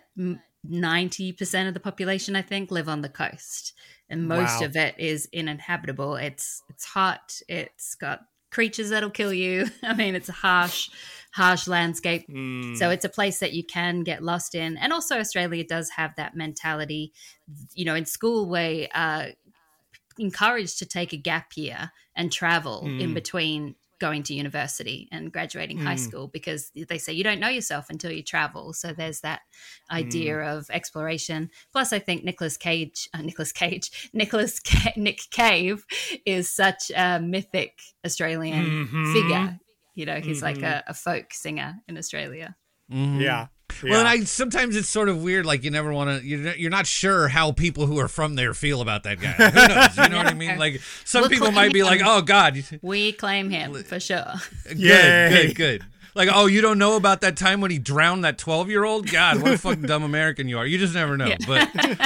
ninety percent of the population, I think, live on the coast, and most wow. of it is uninhabitable. It's it's hot. It's got creatures that'll kill you. I mean, it's a harsh, harsh landscape. Mm. So it's a place that you can get lost in. And also Australia does have that mentality. You know, in school we're uh, encouraged to take a gap year and travel mm. in between going to university and graduating mm. high school, because they say you don't know yourself until you travel. So there's that idea mm. of exploration. Plus, I think Nicolas Cage, uh, Nicolas Cage, Nicolas Ca- Nick Cave is such a mythic Australian mm-hmm. figure. You know, he's mm-hmm. like a, a folk singer in Australia. Mm-hmm. Yeah. Yeah. Well, and I sometimes it's sort of weird. Like you never want to. You're, you're not sure how people who are from there feel about that guy. Who knows? You know what I mean? Like some we'll people might be him. like, "Oh God, we claim him for sure." Good, Yay. good, good. Like, oh, you don't know about that time when he drowned that twelve year old? God, what a fucking dumb American you are. You just never know. Yeah. But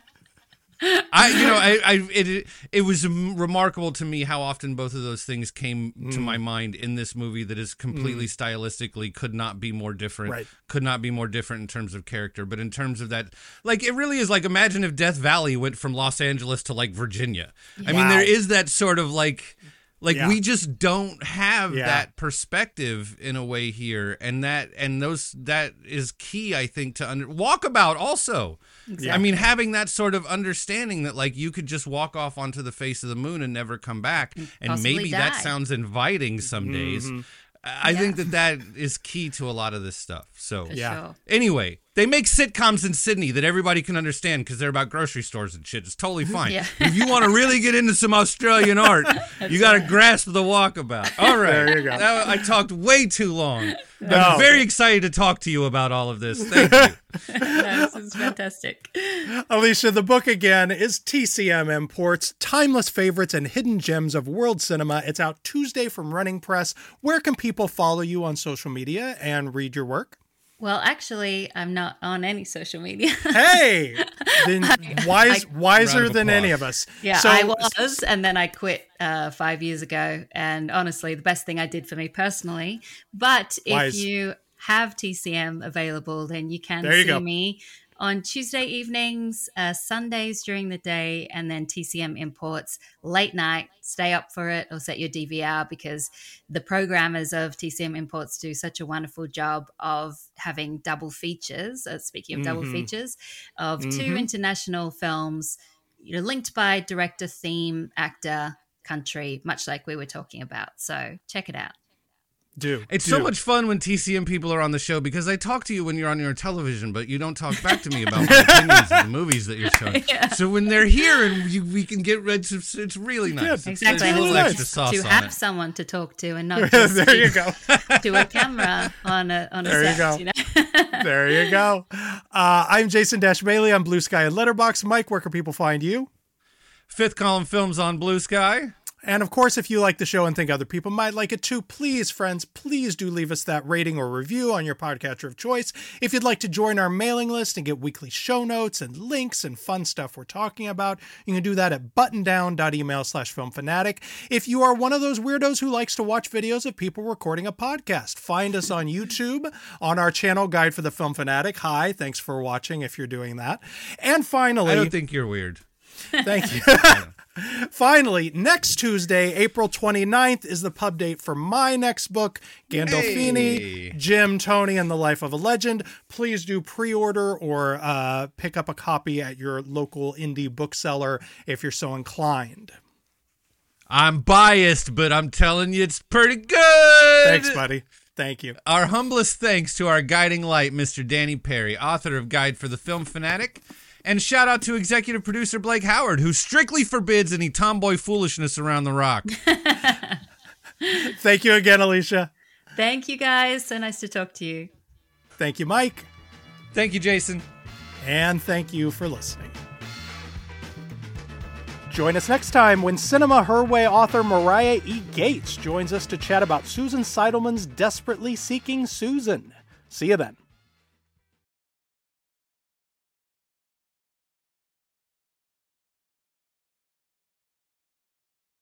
I, you know, I, I, it, it was remarkable to me how often both of those things came mm. to my mind in this movie that is completely mm. stylistically could not be more different, right. could not be more different in terms of character, but in terms of that, like, it really is like, imagine if Death Valley went from Los Angeles to like Virginia. I wow. mean, there is that sort of like, Like yeah. we just don't have yeah. that perspective in a way here, and that and those that is key, I think, to under Walkabout also. Exactly. I mean, having that sort of understanding that like you could just walk off onto the face of the moon and never come back, and Possibly maybe die. that sounds inviting some days. Mm-hmm. I yeah. think that that is key to a lot of this stuff. So, For yeah. Sure. Anyway, they make sitcoms in Sydney that everybody can understand because they're about grocery stores and shit. It's totally fine. yeah. If you want to really get into some Australian art, you got to right. grasp the Walkabout. All right. There you go. Now, I talked way too long. No. I'm very excited to talk to you about all of this. Thank you. No, this is fantastic. Alicia, the book again is T C M Imports, Timeless Favorites and Hidden Gems of World Cinema. It's out Tuesday from Running Press. Where can people follow you on social media and read your work? Well, actually, I'm not on any social media. Hey, then wise, I, wiser than any of us. Yeah, so, I was, and then I quit uh, five years ago. And honestly, the best thing I did for me personally. But if wise. you have T C M available, then you can you see go. me on Tuesday evenings, uh, Sundays during the day, and then T C M Imports late night. Stay up for it or set your D V R, because the programmers of T C M Imports do such a wonderful job of having double features. Uh, speaking of mm-hmm. double features, of mm-hmm. two international films, you know, linked by director, theme, actor, country, much like we were talking about. So check it out. Do. It's do. so much fun when T C M people are on the show, because I talk to you when you're on your television, but you don't talk back to me about my opinions of the movies that you're showing. Yeah. So when they're here and you, we can get red, it's, it's really nice. Yeah, it's, exactly. It's a little extra sauce to on have it. someone to talk to and not just there you go. to a camera on a on a there set. You go. You know? There you go. Uh, I'm Jason Dash Bailey on Blue Sky and Letterboxd. Mike, where can people find you? Fifth Column Films on Blue Sky. And of course, if you like the show and think other people might like it too, please, friends, please do leave us that rating or review on your podcatcher of choice. If you'd like to join our mailing list and get weekly show notes and links and fun stuff we're talking about, you can do that at buttondown.email slash filmfanatic. If you are one of those weirdos who likes to watch videos of people recording a podcast, find us on YouTube on our channel Guide for the Film Fanatic. Hi, thanks for watching if you're doing that. And finally... I don't think you're weird. Thank you. Finally, next Tuesday, April twenty-ninth, is the pub date for my next book, Gandolfini, hey. Jim, Tony, and the Life of a Legend. Please do pre-order or uh, pick up a copy at your local indie bookseller if you're so inclined. I'm biased, but I'm telling you it's pretty good. Thanks, buddy. Thank you. Our humblest thanks to our guiding light, Mister Danny Perry, author of Guide for the Film Fanatic. And shout out to executive producer Blake Howard, who strictly forbids any tomboy foolishness around the rock. Thank you again, Alicia. Thank you, guys. So nice to talk to you. Thank you, Mike. Thank you, Jason. And thank you for listening. Join us next time when Cinema Her Way author Mariah E. Gates joins us to chat about Susan Seidelman's Desperately Seeking Susan. See you then.